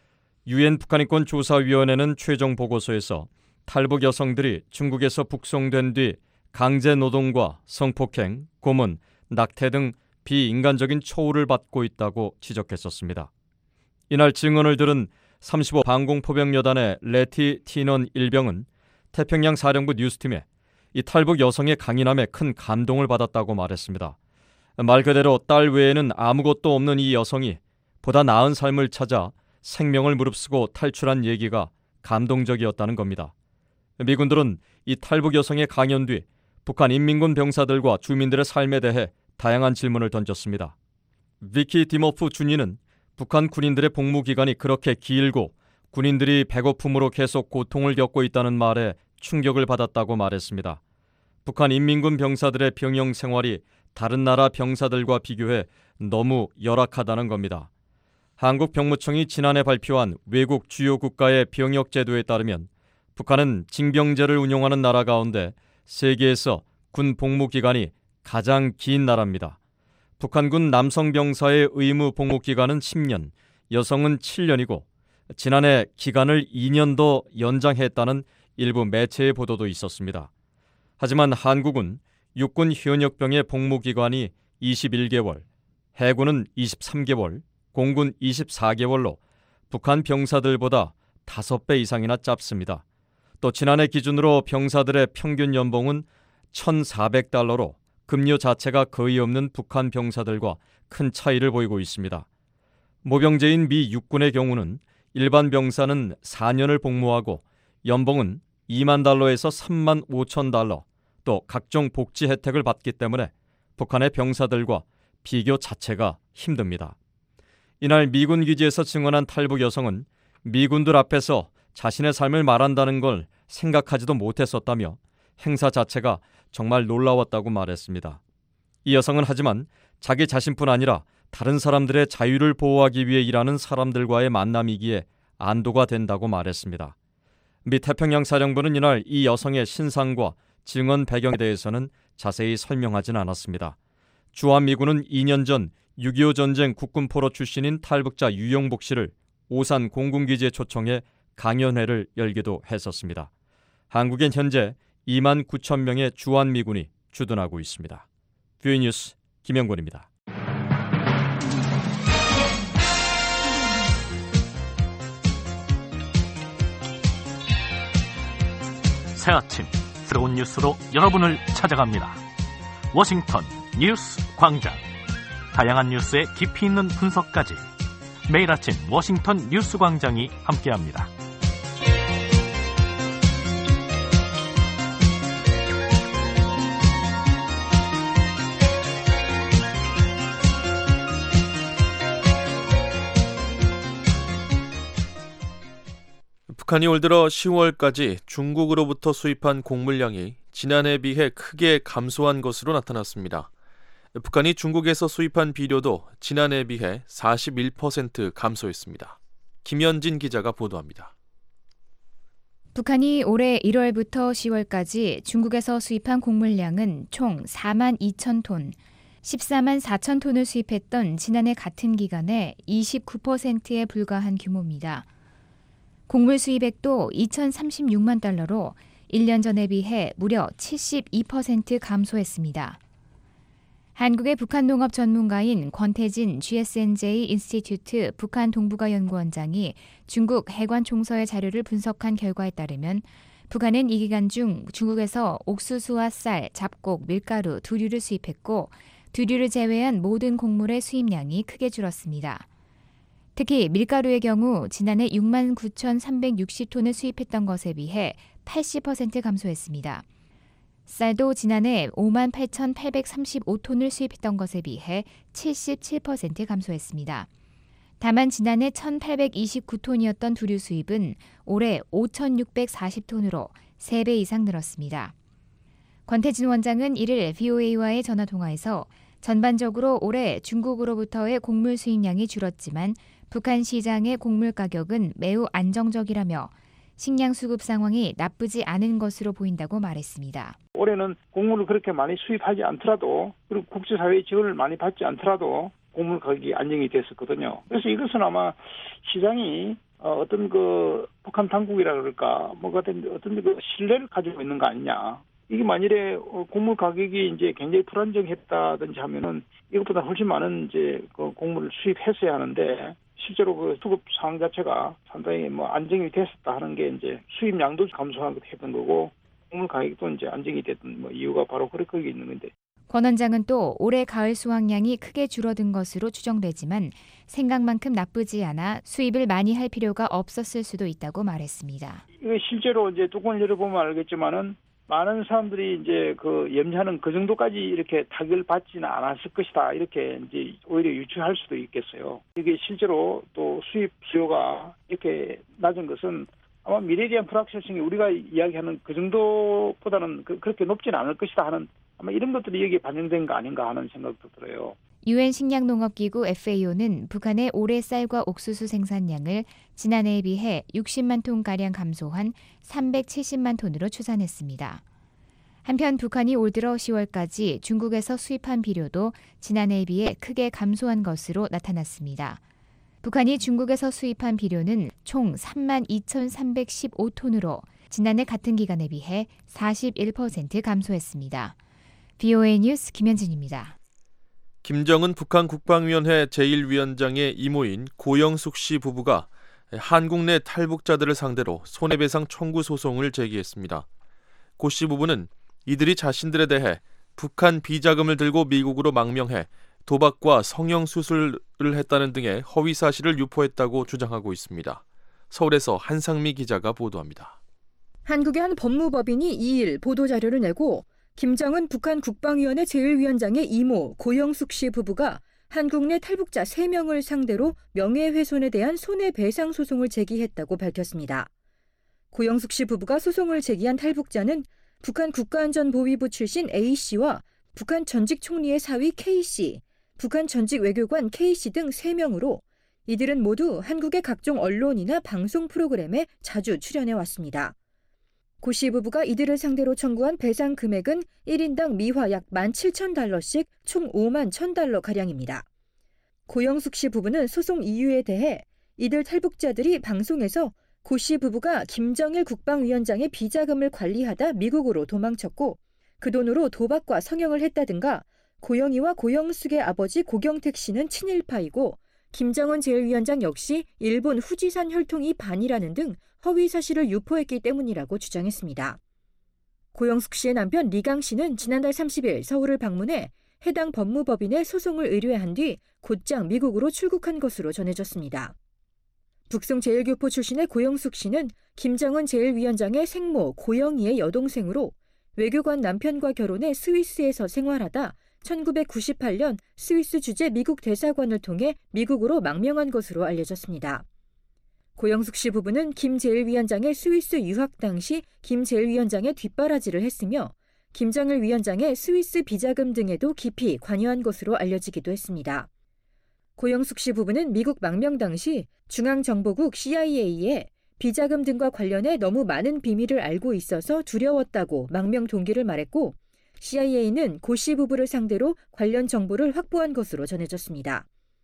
유엔 북한인권조사위원회는 최종 보고서에서 탈북 여성들이 중국에서 북송된 뒤 강제 노동과 성폭행, 고문, 낙태 등 비인간적인 처우를 받고 있다고 지적했었습니다. 이날 증언을 들은 삼십오 방공포병여단의 레티 티넌 일병은 태평양 사령부 뉴스팀에 이 탈북 여성의 강인함에 큰 감동을 받았다고 말했습니다. 말 그대로 딸 외에는 아무것도 없는 이 여성이 보다 나은 삶을 찾아 생명을 무릅쓰고 탈출한 얘기가 감동적이었다는 겁니다. 미군들은 이 탈북 여성의 강연 뒤 북한 인민군 병사들과 주민들의 삶에 대해 다양한 질문을 던졌습니다. 비키 디모프 준위는 북한 군인들의 복무 기간이 그렇게 길고 군인들이 배고픔으로 계속 고통을 겪고 있다는 말에 충격을 받았다고 말했습니다. 북한 인민군 병사들의 병영 생활이 다른 나라 병사들과 비교해 너무 열악하다는 겁니다. 한국 병무청이 지난해 발표한 외국 주요 국가의 병역 제도에 따르면 북한은 징병제를 운용하는 나라 가운데 세계에서 군 복무 기간이 가장 긴 나라입니다. 북한군 남성 병사의 의무 복무 기간은 십 년, 여성은 칠 년이고 지난해 기간을 이 년 더 연장했다는 일부 매체의 보도도 있었습니다. 하지만 한국은 육군 현역병의 복무 기간이 이십일 개월, 해군은 이십삼 개월, 공군 이십사 개월로 북한 병사들보다 다섯 배 이상이나 짧습니다. 또 지난해 기준으로 병사들의 평균 연봉은 천사백 달러로 급료 자체가 거의 없는 북한 병사들과 큰 차이를 보이고 있습니다. 모병제인 미 육군의 경우는 일반 병사는 사 년을 복무하고 연봉은 이만 달러에서 삼만 오천 달러, 또 각종 복지 혜택을 받기 때문에 북한의 병사들과 비교 자체가 힘듭니다. 이날 미군 기지에서 증언한 탈북 여성은 미군들 앞에서 자신의 삶을 말한다는 걸 생각하지도 못했었다며 행사 자체가 정말 놀라웠다고 말했습니다. 이 여성은 하지만 자기 자신뿐 아니라 다른 사람들의 자유를 보호하기 위해 일하는 사람들과의 만남이기에 안도가 된다고 말했습니다. 미 태평양 사령부는 이날 이 여성의 신상과 증언 배경에 대해서는 자세히 설명하진 않았습니다. 주한미군은 이 년 전 육이오 전쟁 국군포로 출신인 탈북자 유영복 씨를 오산 공군기지에 초청해 강연회를 열기도 했었습니다. 한국엔 현재 이만 구천 명의 주한미군이 주둔하고 있습니다. 뷰이 뉴스 김영권입니다. 새 아침 새로운 뉴스로 여러분을 찾아갑니다. 워싱턴 뉴스 광장. 다양한 뉴스의 깊이 있는 분석까지 매일 아침 워싱턴 뉴스 광장이 함께합니다. 북한이 올 들어 시월까지 중국으로부터 수입한 곡물량이 지난해에 비해 크게 감소한 것으로 나타났습니다. 북한이 중국에서 수입한 비료도 지난해에 비해 사십일 퍼센트 감소했습니다. 김현진 기자가 보도합니다. 북한이 올해 일월부터 시월까지 중국에서 수입한 곡물량은 총 사만 이천 톤, 십사만 사천 톤을 수입했던 지난해 같은 기간에 이십구 퍼센트에 불과한 규모입니다. 곡물 수입액도 이천삼십육만 달러로 일 년 전에 비해 무려 칠십이 퍼센트 감소했습니다. 한국의 북한 농업 전문가인 권태진 지에스엔제이 인스티튜트 북한 동북아 연구원장이 중국 해관 총서의 자료를 분석한 결과에 따르면 북한은 이 기간 중 중국에서 옥수수와 쌀, 잡곡, 밀가루, 두류를 수입했고 두류를 제외한 모든 곡물의 수입량이 크게 줄었습니다. 특히 밀가루의 경우 지난해 육만 구천삼백육십 톤을 수입했던 것에 비해 팔십 퍼센트 감소했습니다. 쌀도 지난해 오만 팔천팔백삼십오 톤을 수입했던 것에 비해 칠십칠 퍼센트 감소했습니다. 다만 지난해 천팔백이십구 톤이었던 두류 수입은 올해 오천육백사십 톤으로 세 배 이상 늘었습니다. 권태진 원장은 이를 브이오에이와의 전화통화에서 전반적으로 올해 중국으로부터의 곡물 수입량이 줄었지만 북한 시장의 곡물 가격은 매우 안정적이라며 식량 수급 상황이 나쁘지 않은 것으로 보인다고 말했습니다. 올해는 곡물을 그렇게 많이 수입하지 않더라도 그리고 국제사회의 지원을 많이 받지 않더라도 곡물 가격이 안정이 됐었거든요. 그래서 이것은 아마 시장이 어떤 그 북한 당국이라 그럴까 뭐가 어떤 그 신뢰를 가지고 있는 거 아니냐. 이게 만일에 곡물 가격이 이제 굉장히 불안정했다든지 하면은 이것보다 훨씬 많은 이제 그 곡물을 수입했어야 하는데 실제로 그 수급 상황 자체가 상당히 뭐 안정이 됐었다 하는 게 이제 수입량도 감소하게 했던 거고 곡물 가격도 이제 안정이 됐던 뭐 이유가 바로 그럴 거기 있는 건데. 권 원장은 또 올해 가을 수확량이 크게 줄어든 것으로 추정되지만 생각만큼 나쁘지 않아 수입을 많이 할 필요가 없었을 수도 있다고 말했습니다. 이게 실제로 이제 뚜껑을 열어보면 알겠지만은 많은 사람들이 이제 그 염려하는 그 정도까지 이렇게 타격을 받지는 않았을 것이다. 이렇게 이제 오히려 유추할 수도 있겠어요. 이게 실제로 또 수입 수요가 이렇게 낮은 것은 아마 미래에 대한 불확실성이 우리가 이야기하는 그 정도보다는 그, 그렇게 높지는 않을 것이다 하는 아마 이런 것들이 여기에 반영된 거 아닌가 하는 생각도 들어요. 유엔 식량농업기구 에프에이오는 북한의 올해 쌀과 옥수수 생산량을 지난해에 비해 육십만 톤가량 감소한 삼백칠십만 톤으로 추산했습니다. 한편 북한이 올 들어 시월까지 중국에서 수입한 비료도 지난해에 비해 크게 감소한 것으로 나타났습니다. 북한이 중국에서 수입한 비료는 총 삼만 이천삼백십오 톤으로 지난해 같은 기간에 비해 사십일 퍼센트 감소했습니다. 브이오에이 뉴스 김현진입니다. 김정은 북한 국방위원회 제일 위원장의 이모인 고영숙 씨 부부가 한국 내 탈북자들을 상대로 손해배상 청구 소송을 제기했습니다. 고 씨 부부는 이들이 자신들에 대해 북한 비자금을 들고 미국으로 망명해 도박과 성형수술을 했다는 등의 허위 사실을 유포했다고 주장하고 있습니다. 서울에서 한상미 기자가 보도합니다. 한국의 한 법무법인이 이일 보도자료를 내고 김정은 북한 국방위원회 제일 위원장의 이모 고영숙 씨 부부가 한국 내 탈북자 세 명을 상대로 명예훼손에 대한 손해배상 소송을 제기했다고 밝혔습니다. 고영숙 씨 부부가 소송을 제기한 탈북자는 북한 국가안전보위부 출신 A씨와 북한 전직 총리의 사위 K씨, 북한 전직 외교관 K씨 등 세 명으로 이들은 모두 한국의 각종 언론이나 방송 프로그램에 자주 출연해왔습니다. 고 씨 부부가 이들을 상대로 청구한 배상 금액은 일 인당 미화 약 만 칠천 달러씩 총 오만 천 달러가량입니다. 고영숙 씨 부부는 소송 이유에 대해 이들 탈북자들이 방송에서 고 씨 부부가 김정일 국방위원장의 비자금을 관리하다 미국으로 도망쳤고 그 돈으로 도박과 성형을 했다든가 고영이와 고영숙의 아버지 고경택 씨는 친일파이고 김정은 제일 위원장 역시 일본 후지산 혈통이 반이라는 등 허위 사실을 유포했기 때문이라고 주장했습니다. 고영숙 씨의 남편 리강 씨는 지난달 삼십일 서울을 방문해 해당 법무법인에 소송을 의뢰한 뒤 곧장 미국으로 출국한 것으로 전해졌습니다. 북송 제일교포 출신의 고영숙 씨는 김정은 제일 위원장의 생모 고영이의 여동생으로 외교관 남편과 결혼해 스위스에서 생활하다 천구백구십팔 년 스위스 주재 미국 대사관을 통해 미국으로 망명한 것으로 알려졌습니다. 고영숙 씨 부부는 김 제일 위원장의 스위스 유학 당시 김 제일 위원장의 뒷바라지를 했으며 김정일 위원장의 스위스 비자금 등에도 깊이 관여한 것으로 알려지기도 했습니다. 고영숙 씨 부부는 미국 망명 당시 중앙정보국 씨아이에이에 비자금 등과 관련해 너무 많은 비밀을 알고 있어서 두려웠다고 망명 동기를 말했고 씨아이에이는 고 씨 부부를 상대로 관련 정보를 확보한 것으로 전해졌습니다.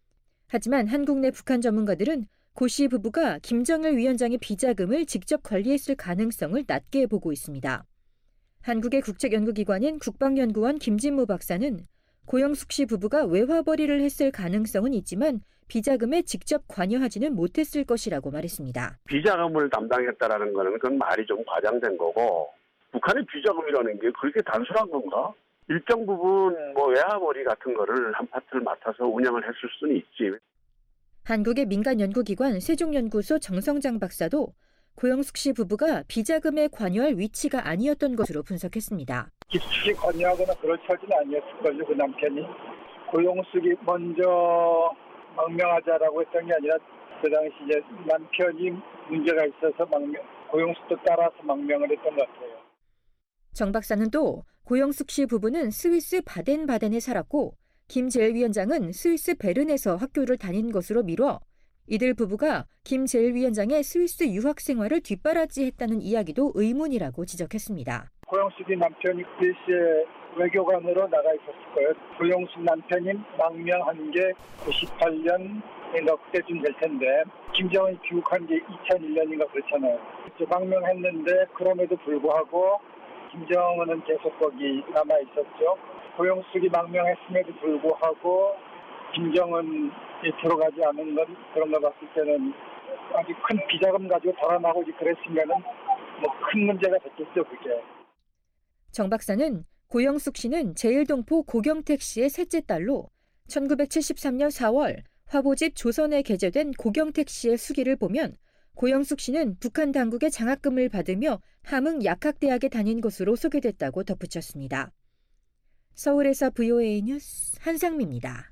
하지만 한국 내 북한 전문가들은 고 씨 부부가 김정일 위원장의 비자금을 직접 관리했을 가능성을 낮게 보고 있습니다. 한국의 국책연구기관인 국방연구원 김진무 박사는 고영숙 씨 부부가 외화벌이를 했을 가능성은 있지만 비자금에 직접 관여하지는 못했을 것이라고 말했습니다. 비자금을 담당했다라는 거는 그건 말이 좀 과장된 거고 북한의 비자금이라는 게 그렇게 단순한 건가? 일정 부분 뭐 외화벌이 같은 거를 한 파트를 맡아서 운영을 했을 수는 있지. 한국의 민간 연구기관 세종연구소 정성장 박사도 고영숙 씨 부부가 비자금에 관여할 위치가 아니었던 것으로 분석했습니다. 깊이 관여하거나 그렇지는 아니었을걸요. 그 남편이. 고영숙이 먼저 망명하자라고 했던 게 아니라 그 당시 이제 남편이 문제가 있어서 망명, 고영숙도 따라서 망명을 했던 것 같아요. 정 박사는 또 고영숙 씨 부부는 스위스 바덴바덴에 살았고 김 제일위원장은 스위스 베른에서 학교를 다닌 것으로 미뤄 이들 부부가 김 제일위원장의 스위스 유학 생활을 뒷바라지했다는 이야기도 의문이라고 지적했습니다. 고영숙이 남편이 스위스에 외교관으로 나가 있었을 거예요. 고영숙 남편이 망명한 게 구십팔 년인가 그때쯤 될 텐데 김정은이 귀국한 게 이천일 년인가 그렇잖아요. 망명했는데 그럼에도 불구하고 김정은은 계속 거기 남아 있었죠. 고영숙이 망명했음에도 불구하고 김정은이 들어가지 않은 건 그런 거 봤을 때는 아주 큰 비자금 가지고 달아나고 그랬으면은 뭐 큰 문제가 됐겠죠, 그게. 정 박사는 고영숙 씨는 제일동포 고경택 씨의 셋째 딸로 천구백칠십삼 년 사월 화보집 조선에 게재된 고경택 씨의 수기를 보면 고영숙 씨는 북한 당국의 장학금을 받으며 함흥 약학대학에 다닌 것으로 소개됐다고 덧붙였습니다. 서울에서 브이오에이 뉴스 한상미입니다.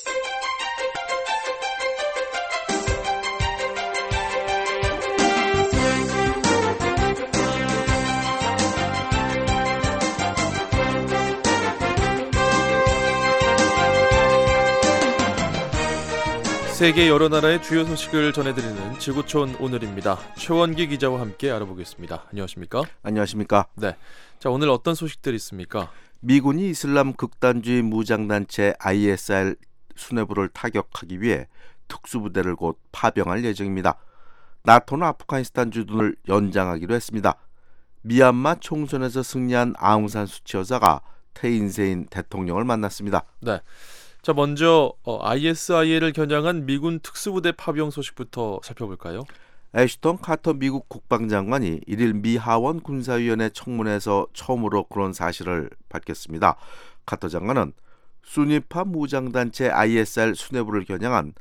세계 여러 나라의 주요 소식을 전해드리는 지구촌 오늘입니다. 최원기 기자와 함께 알아보겠습니다. 안녕하십니까? 안녕하십니까? 네. 자, 오늘 어떤 소식들이 있습니까? 미군이 이슬람 극단주의 무장단체 아이에스아이엘 수뇌부를 타격하기 위해 특수부대를 곧 파병할 예정입니다. 나토는 아프가니스탄 주둔을 연장하기로 했습니다. 미얀마 총선에서 승리한 아웅산 수치 여사가 태인세인 대통령을 만났습니다. 네. 자, 먼저 어, 아이에스아이엘을 겨냥한 미군 특수부대 파병 소식부터 살펴볼까요? 애슈턴 카터 미국 국방장관이 일일 미 하원 군사위원회 청문회에서 처음으로 그런 사실을 밝혔습니다. 카터 장관은 수니파 무장단체 아이에스아이엘 수뇌부를 겨냥한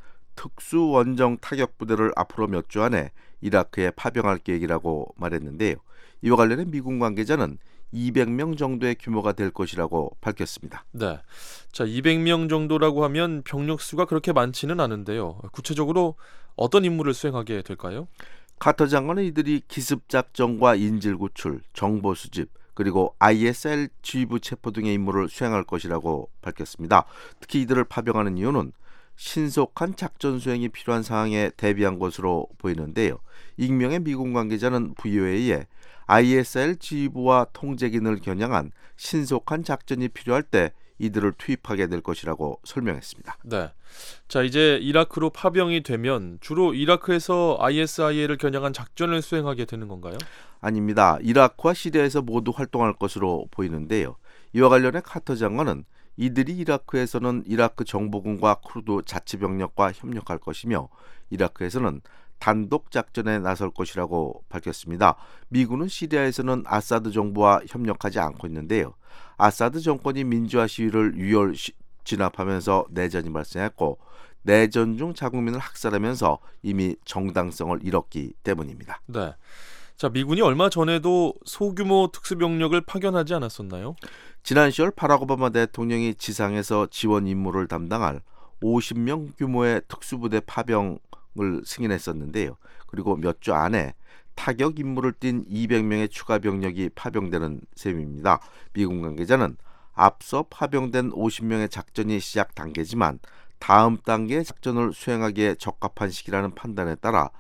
특수원정 타격부대를 앞으로 몇 주 안에 이라크에 파병할 계획이라고 말했는데요. 이와 관련해 미군 관계자는 이백 명 정도의 규모가 될 것이라고 밝혔습니다. 네, 자 이백 명 정도라고 하면 병력 수가 그렇게 많지는 않은데요. 구체적으로 어떤 임무를 수행하게 될까요? 카터 장관은 이들이 기습작전과 인질구출, 정보수집, 그리고 아이에스아이엘 지휘부 체포 등의 임무를 수행할 것이라고 밝혔습니다. 특히 이들을 파병하는 이유는 신속한 작전 수행이 필요한 상황에 대비한 것으로 보이는데요. 익명의 미군 관계자는 브이오에이에 아이에스아이엘 지휘부와 통제기능을 겨냥한 신속한 작전이 필요할 때 이들을 투입하게 될 것이라고 설명했습니다. 네, 자 이제 이라크로 파병이 되면 주로 이라크에서 아이에스아이엘을 겨냥한 작전을 수행하게 되는 건가요? 아닙니다. 이라크와 시리아에서 모두 활동할 것으로 보이는데요. 이와 관련해 카터 장관은 이들이 이라크에서는 이라크 정보군과 쿠르드 자치병력과 협력할 것이며 이라크에서는 단독 작전에 나설 것이라고 밝혔습니다. 미군은 시리아에서는 아사드 정부와 협력하지 않고 있는데요. 아사드 정권이 민주화 시위를 유혈 진압하면서 내전이 발생했고 내전 중 자국민을 학살하면서 이미 정당성을 잃었기 때문입니다. 네. 자, 미군이 얼마 전에도 소규모 특수병력을 파견하지 않았었나요? 지난 시월 바락 오바마 대통령이 지상에서 지원 임무를 담당할 오십 명 규모의 특수부대 파병 을 승인했었는데요. 그리고 몇 주 안에 타격 임무를 띈 이백 명의 추가 병력이 파병되는 셈입니다. 미군 관계자는 앞서 파병된 오십 명의 작전이 시작 단계지만 다음 단계의 작전을 수행하기에 적합한 시기라는 판단에 따라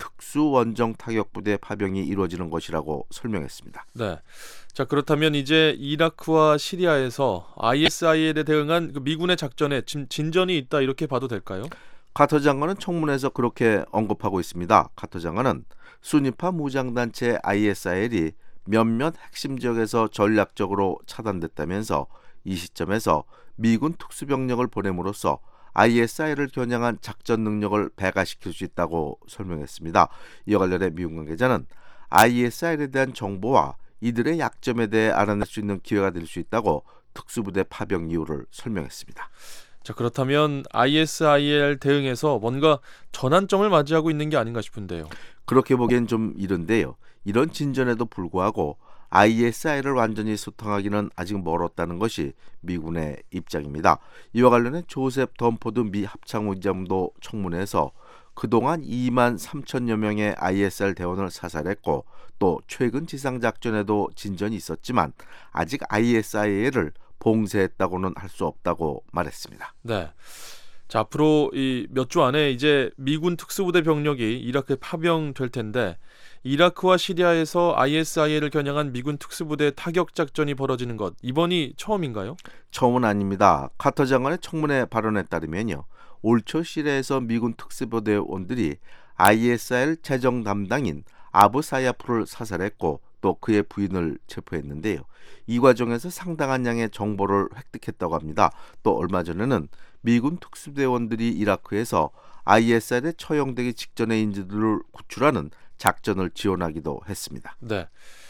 특수원정 타격부대 파병이 이루어지는 것이라고 설명했습니다. 네, 자 그렇다면 이제 이라크와 시리아에서 아이에스아이엘에 대응한 그 미군의 작전에 진, 진전이 있다 이렇게 봐도 될까요? 카터 장관은 청문회에서 그렇게 언급하고 있습니다. 카터 장관은 수니파 무장단체 아이에스아이엘이 몇몇 핵심 지역에서 전략적으로 차단됐다면서 이 시점에서 미군 특수병력을 보냄으로써 아이에스아이를 겨냥한 작전 능력을 배가시킬 수 있다고 설명했습니다. 이와 관련해 미군 관계자는 아이에스아이에 대한 정보와 이들의 약점에 대해 알아낼 수 있는 기회가 될 수 있다고 특수부대 파병 이유를 설명했습니다. 자, 그렇다면 아이에스아이엘 대응에서 뭔가 전환점을 맞이하고 있는 게 아닌가 싶은데요. 그렇게 보기엔 좀 이른데요. 이런 진전에도 불구하고 아이에스아이를 완전히 소탕하기는 아직 멀었다는 것이 미군의 입장입니다. 이와 관련해 조셉 덤포드 미 합참의장도 청문회에서 그동안 이만 삼천여 명의 아이에스아이 대원을 사살했고 또 최근 지상작전에도 진전이 있었지만 아직 아이에스아이엘을 봉쇄했다고는 할 수 없다고 말했습니다. 네. 자, 앞으로 이 몇 주 안에 이제 미군 특수부대 병력이 이라크에 파병될 텐데 이라크와 시리아에서 아이에스아이엘을 겨냥한 미군 특수부대 타격 작전이 벌어지는 것 이번이 처음인가요? 처음은 아닙니다. 카터 장관의 청문회 발언에 따르면요. 올 초 시리아에서 미군 특수부대원들이 아이에스아이엘 재정 담당인 아부 사야프를 사살했고 또 그의 부인을 체포했는데요. 이 과정에서 상당한 양의 정보를 획득했다고 합니다. 또 얼마 전에는 미군 특수부대원들이 이라크에서 아이에스아이엘에 처형되기 직전의 인재들을 구출하는 작전을 지원하기도 했습니다. 네.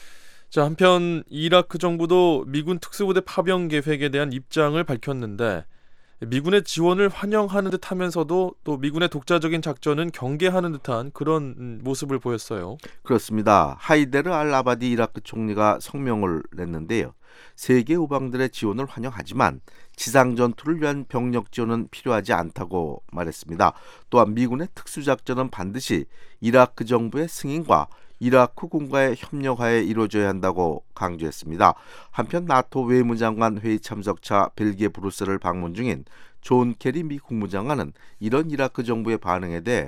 자, 한편 이라크 정부도 미군 특수부대 파병 계획에 대한 입장을 밝혔는데 미군의 지원을 환영하는 듯 하면서도 또 미군의 독자적인 작전은 경계하는 듯한 그런 모습을 보였어요. 그렇습니다. 하이데르 알 아바디 이라크 총리가 성명을 냈는데요. 세계 우방들의 지원을 환영하지만 지상 전투를 위한 병력 지원은 필요하지 않다고 말했습니다. 또한 미군의 특수작전은 반드시 이라크 정부의 승인과 이라크 군과의 협력하에 이루어져야 한다고 강조했습니다. 한편 나토 외무장관 회의 참석차 벨기에 브뤼셀을 방문 중인 존 케리 미 국무장관은 이런 이라크 정부의 반응에 대해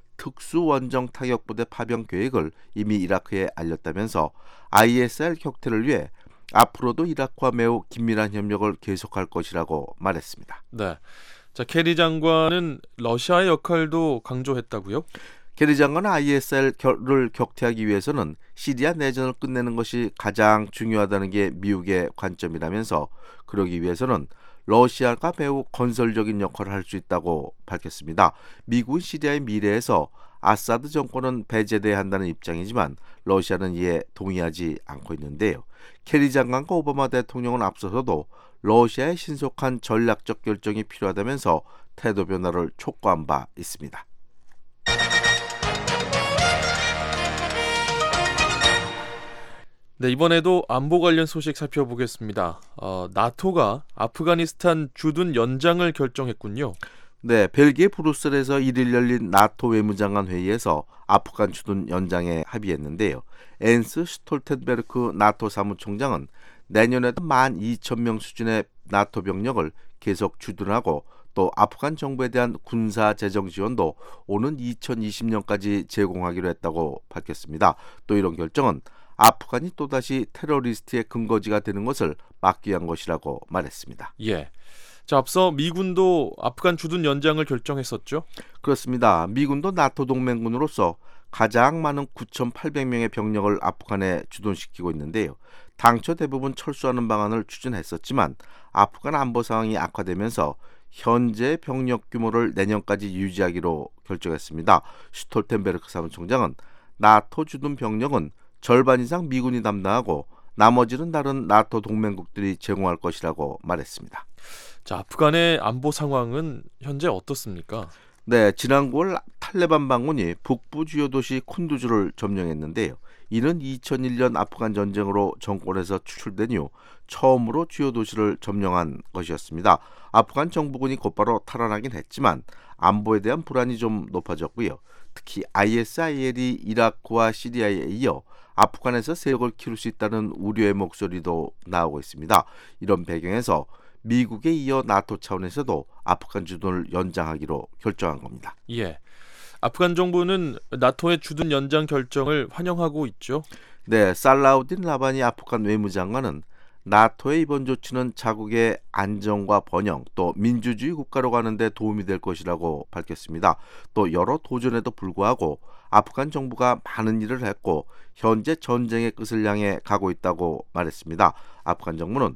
특수원정 타격부대 파병 계획을 이미 이라크에 알렸다면서 아이에스아이엘 격퇴를 위해 앞으로도 이라크와 매우 긴밀한 협력을 계속할 것이라고 말했습니다. 네, 자 케리 장관은 러시아의 역할도 강조했다고요? 케리 장관은 아이에스아이엘을 격퇴하기 위해서는 시리아 내전을 끝내는 것이 가장 중요하다는 게 미국의 관점이라면서 그러기 위해서는 러시아가 매우 건설적인 역할을 할 수 있다고 밝혔습니다. 미국은 시리아의 미래에서 아사드 정권은 배제돼야 한다는 입장이지만 러시아는 이에 동의하지 않고 있는데요. 케리 장관과 오바마 대통령은 앞서서도 러시아의 신속한 전략적 결정이 필요하다면서 태도 변화를 촉구한 바 있습니다. 네, 이번에도 안보 관련 소식 살펴보겠습니다. 어, 나토가 아프가니스탄 주둔 연장을 결정했군요. 네, 벨기에 브뤼셀에서 일일 열린 나토 외무장관 회의에서 아프간 주둔 연장에 합의했는데요. 엔스 슈톨텐베르크 나토 사무총장은 내년에도 만 이천 명 수준의 나토 병력을 계속 주둔하고 또 아프간 정부에 대한 군사 재정 지원도 오는 이천이십 년까지 제공하기로 했다고 밝혔습니다. 또 이런 결정은 아프간이 또다시 테러리스트의 근거지가 되는 것을 막기 위한 것이라고 말했습니다. 예. 자, 앞서 미군도 아프간 주둔 연장을 결정했었죠? 그렇습니다. 미군도 나토 동맹군으로서 가장 많은 구천팔백 명의 병력을 아프간에 주둔시키고 있는데요. 당초 대부분 철수하는 방안을 추진했었지만 아프간 안보 상황이 악화되면서 현재 병력 규모를 내년까지 유지하기로 결정했습니다. 슈톨텐베르크 사무총장은 나토 주둔 병력은 절반 이상 미군이 담당하고 나머지는 다른 나토 동맹국들이 제공할 것이라고 말했습니다. 자, 아프간의 안보 상황은 현재 어떻습니까? 네, 지난 구월 탈레반 반군이 북부 주요 도시 쿤두즈를 점령했는데요. 이는 이천일 년 아프간 전쟁으로 정권에서 추출된 이후 처음으로 주요 도시를 점령한 것이었습니다. 아프간 정부군이 곧바로 탈환하긴 했지만 안보에 대한 불안이 좀 높아졌고요. 특히 아이에스아이엘이 이라크와 시리아에 이어 아프간에서 세력을 키울 수 있다는 우려의 목소리도 나오고 있습니다. 이런 배경에서 미국에 이어 나토 차원에서도 아프간 주둔을 연장하기로 결정한 겁니다. 예, 아프간 정부는 나토의 주둔 연장 결정을 환영하고 있죠. 네, 살라우딘 라바니 아프간 외무장관은 나토의 이번 조치는 자국의 안정과 번영 또 민주주의 국가로 가는 데 도움이 될 것이라고 밝혔습니다. 또 여러 도전에도 불구하고 아프간 정부가 많은 일을 했고 현재 전쟁의 끝을 향해 가고 있다고 말했습니다. 아프간 정부는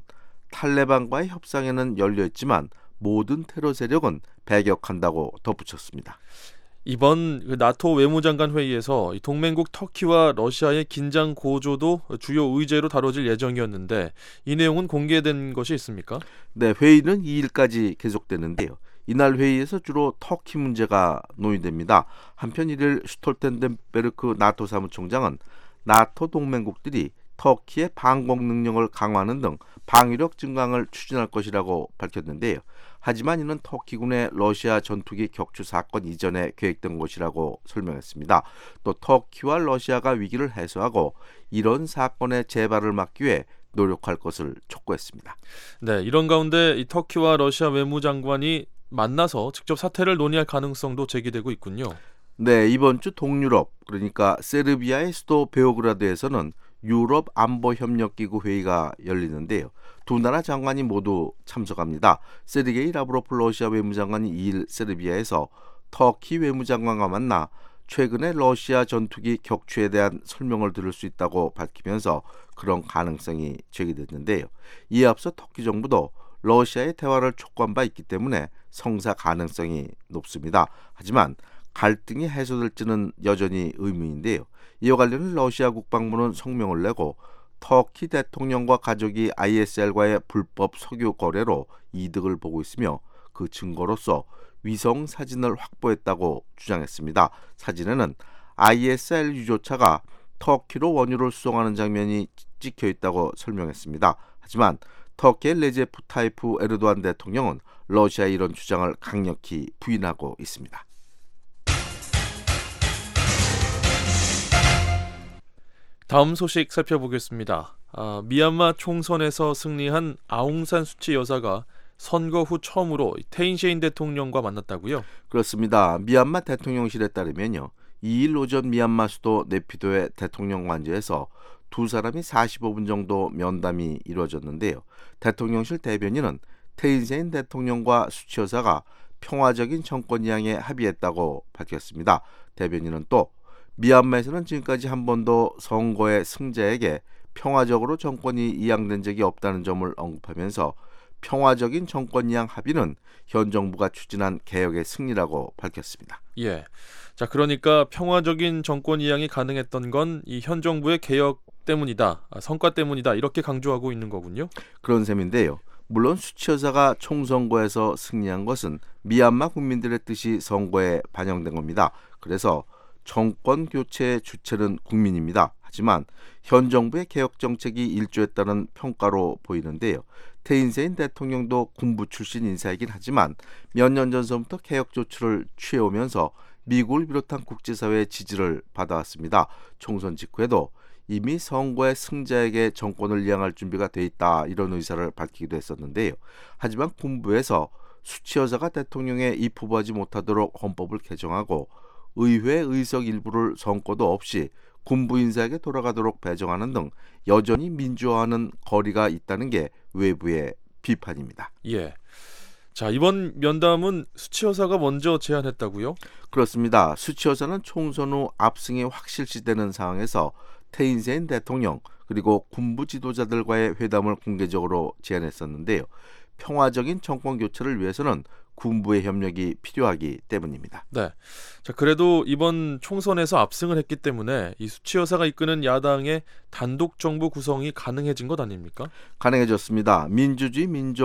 탈레반과의 협상에는 열려있지만 모든 테러 세력은 배격한다고 덧붙였습니다. 이번 그 나토 외무장관 회의에서 동맹국 터키와 러시아의 긴장 고조도 주요 의제로 다뤄질 예정이었는데 이 내용은 공개된 것이 있습니까? 네, 회의는 이 일까지 계속되는데요. 이날 회의에서 주로 터키 문제가 논의됩니다. 한편 이일 슈톨텐베르크 나토 사무총장은 나토 동맹국들이 터키의 방공 능력을 강화하는 등 방위력 증강을 추진할 것이라고 밝혔는데요. 하지만 이는 터키군의 러시아 전투기 격추 사건 이전에 계획된 것이라고 설명했습니다. 또 터키와 러시아가 위기를 해소하고 이런 사건의 재발을 막기 위해 노력할 것을 촉구했습니다. 네, 이런 가운데 이 터키와 러시아 외무장관이 만나서 직접 사태를 논의할 가능성도 제기되고 있군요. 네, 이번 주 동유럽, 그러니까 세르비아의 수도 베오그라드에서는 유럽 안보협력기구 회의가 열리는데요. 두 나라 장관이 모두 참석합니다. 세르게이 라브로프 러시아 외무장관이 이일 세르비아에서 터키 외무장관과 만나 최근에 러시아 전투기 격추에 대한 설명을 들을 수 있다고 밝히면서 그런 가능성이 제기됐는데요. 이에 앞서 터키 정부도 러시아의 대화를 촉구한 바 있기 때문에 성사 가능성이 높습니다. 하지만 갈등이 해소될지는 여전히 의문인데요. 이와 관련해 러시아 국방부는 성명을 내고 터키 대통령과 가족이 아이에스엘과의 불법 석유 거래로 이득을 보고 있으며 그 증거로서 위성 사진을 확보했다고 주장했습니다. 사진에는 아이에스엘 유조차가 터키로 원유를 수송하는 장면이 찍혀 있다고 설명했습니다. 하지만 터키의 레제프 타이프 에르도안 대통령은 러시아의 이런 주장을 강력히 부인하고 있습니다. 다음 소식 살펴보겠습니다. 아, 미얀마 총선에서 승리한 아웅산 수치 여사가 선거 후 처음으로 테인셰인 대통령과 만났다고요? 그렇습니다. 미얀마 대통령실에 따르면요. 이일 오전 미얀마 수도 네피도의 대통령 관저에서 두 사람이 사십오 분 정도 면담이 이루어졌는데요. 대통령실 대변인은 테인셰인 대통령과 수치 여사가 평화적인 정권 이양에 합의했다고 밝혔습니다. 대변인은 또 미얀마에서는 지금까지 한 번도 선거의 승자에게 평화적으로 정권이 이양된 적이 없다는 점을 언급하면서 평화적인 정권 이양 합의는 현 정부가 추진한 개혁의 승리라고 밝혔습니다. 예, 자 그러니까 평화적인 정권 이양이 가능했던 건 이 현 정부의 개혁 때문이다, 성과 때문이다 이렇게 강조하고 있는 거군요. 그런 셈인데요. 물론 수치 여사가 총선거에서 승리한 것은 미얀마 국민들의 뜻이 선거에 반영된 겁니다. 그래서 정권 교체의 주체는 국민입니다. 하지만 현 정부의 개혁 정책이 일조했다는 평가로 보이는데요. 테인세인 대통령도 군부 출신 인사이긴 하지만 몇 년 전서부터 개혁 조치를 취해오면서 미국을 비롯한 국제사회의 지지를 받아왔습니다. 총선 직후에도 이미 선거의 승자에게 정권을 이양할 준비가 돼 있다 이런 의사를 밝히기도 했었는데요. 하지만 군부에서 수치 여사가 대통령에 입후보하지 못하도록 헌법을 개정하고 의회 의석 일부를 선거도 없이 군부 인사에게 돌아가도록 배정하는 등 여전히 민주화하는 거리가 있다는 게 외부의 비판입니다. 예. 자, 이번 면담은 수치 여사가 먼저 제안했다고요? 그렇습니다. 수치 여사는 총선 후 압승이 확실시되는 상황에서 테인세인 대통령 그리고 군부 지도자들과의 회담을 공개적으로 제안했었는데요. 평화적인 정권 교체를 위해서는 군부의 협력이 필요하기 때문입니다. 네. 자, 그래도 이번 총선에서 압승을 했기 때문에 이 수치 여사가 이끄는 야당의 단독 정부 구성이 가능해진 것 아닙니까? 가능해졌습니다. 민주주의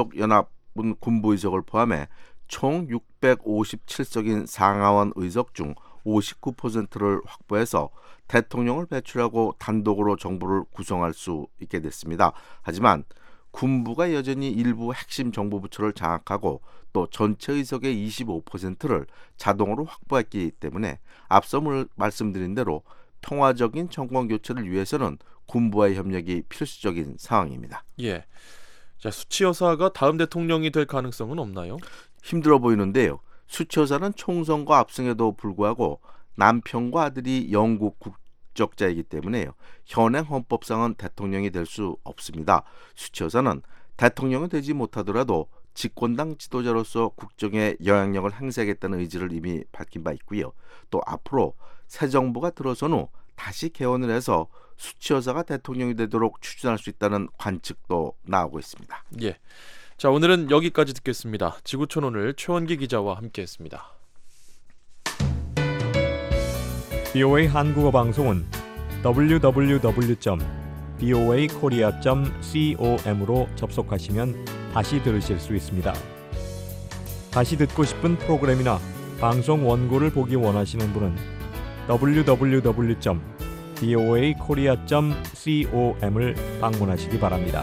민족연합은 군부 의석을 포함해 총 육백오십칠 석인 상하원 의석 중 오십구 퍼센트를 확보해서 대통령을 배출하고 단독으로 정부를 구성할 수 있게 됐습니다. 하지만 군부가 여전히 일부 핵심 정부 부처를 장악하고 또 전체 의석의 이십오 퍼센트를 자동으로 확보했기 때문에 앞서 말씀드린 대로 평화적인 정권 교체를 위해서는 군부와의 협력이 필수적인 상황입니다. 예. 자, 수치 여사가 다음 대통령이 될 가능성은 없나요? 힘들어 보이는데요. 수치 여사는 총선과 압승에도 불구하고 남편과 아들이 영국 국적자이기 때문에요. 현행 헌법상은 대통령이 될 수 없습니다. 수치 여사는 대통령이 되지 못하더라도 집권당 지도자로서 국정에 영향력을 행사하겠다는 의지를 이미 밝힌 바 있고요. 또 앞으로 새 정부가 들어선 후 다시 개원을 해서 수치 여사가 대통령이 되도록 추진할 수 있다는 관측도 나오고 있습니다. 예. 자, 오늘은 여기까지 듣겠습니다. 지구촌 오늘 최원기 기자와 함께했습니다. 비오에이 한국어 방송은 더블유 더블유 더블유 점 비오에이 코리아 점 com으로 접속하시면 다시 들으실 수 있습니다. 다시 듣고 싶은 프로그램이나 방송 원고를 보기 원하시는 분은 더블유 더블유 더블유 점 비오에이 코리아 점 com을 방문하시기 바랍니다.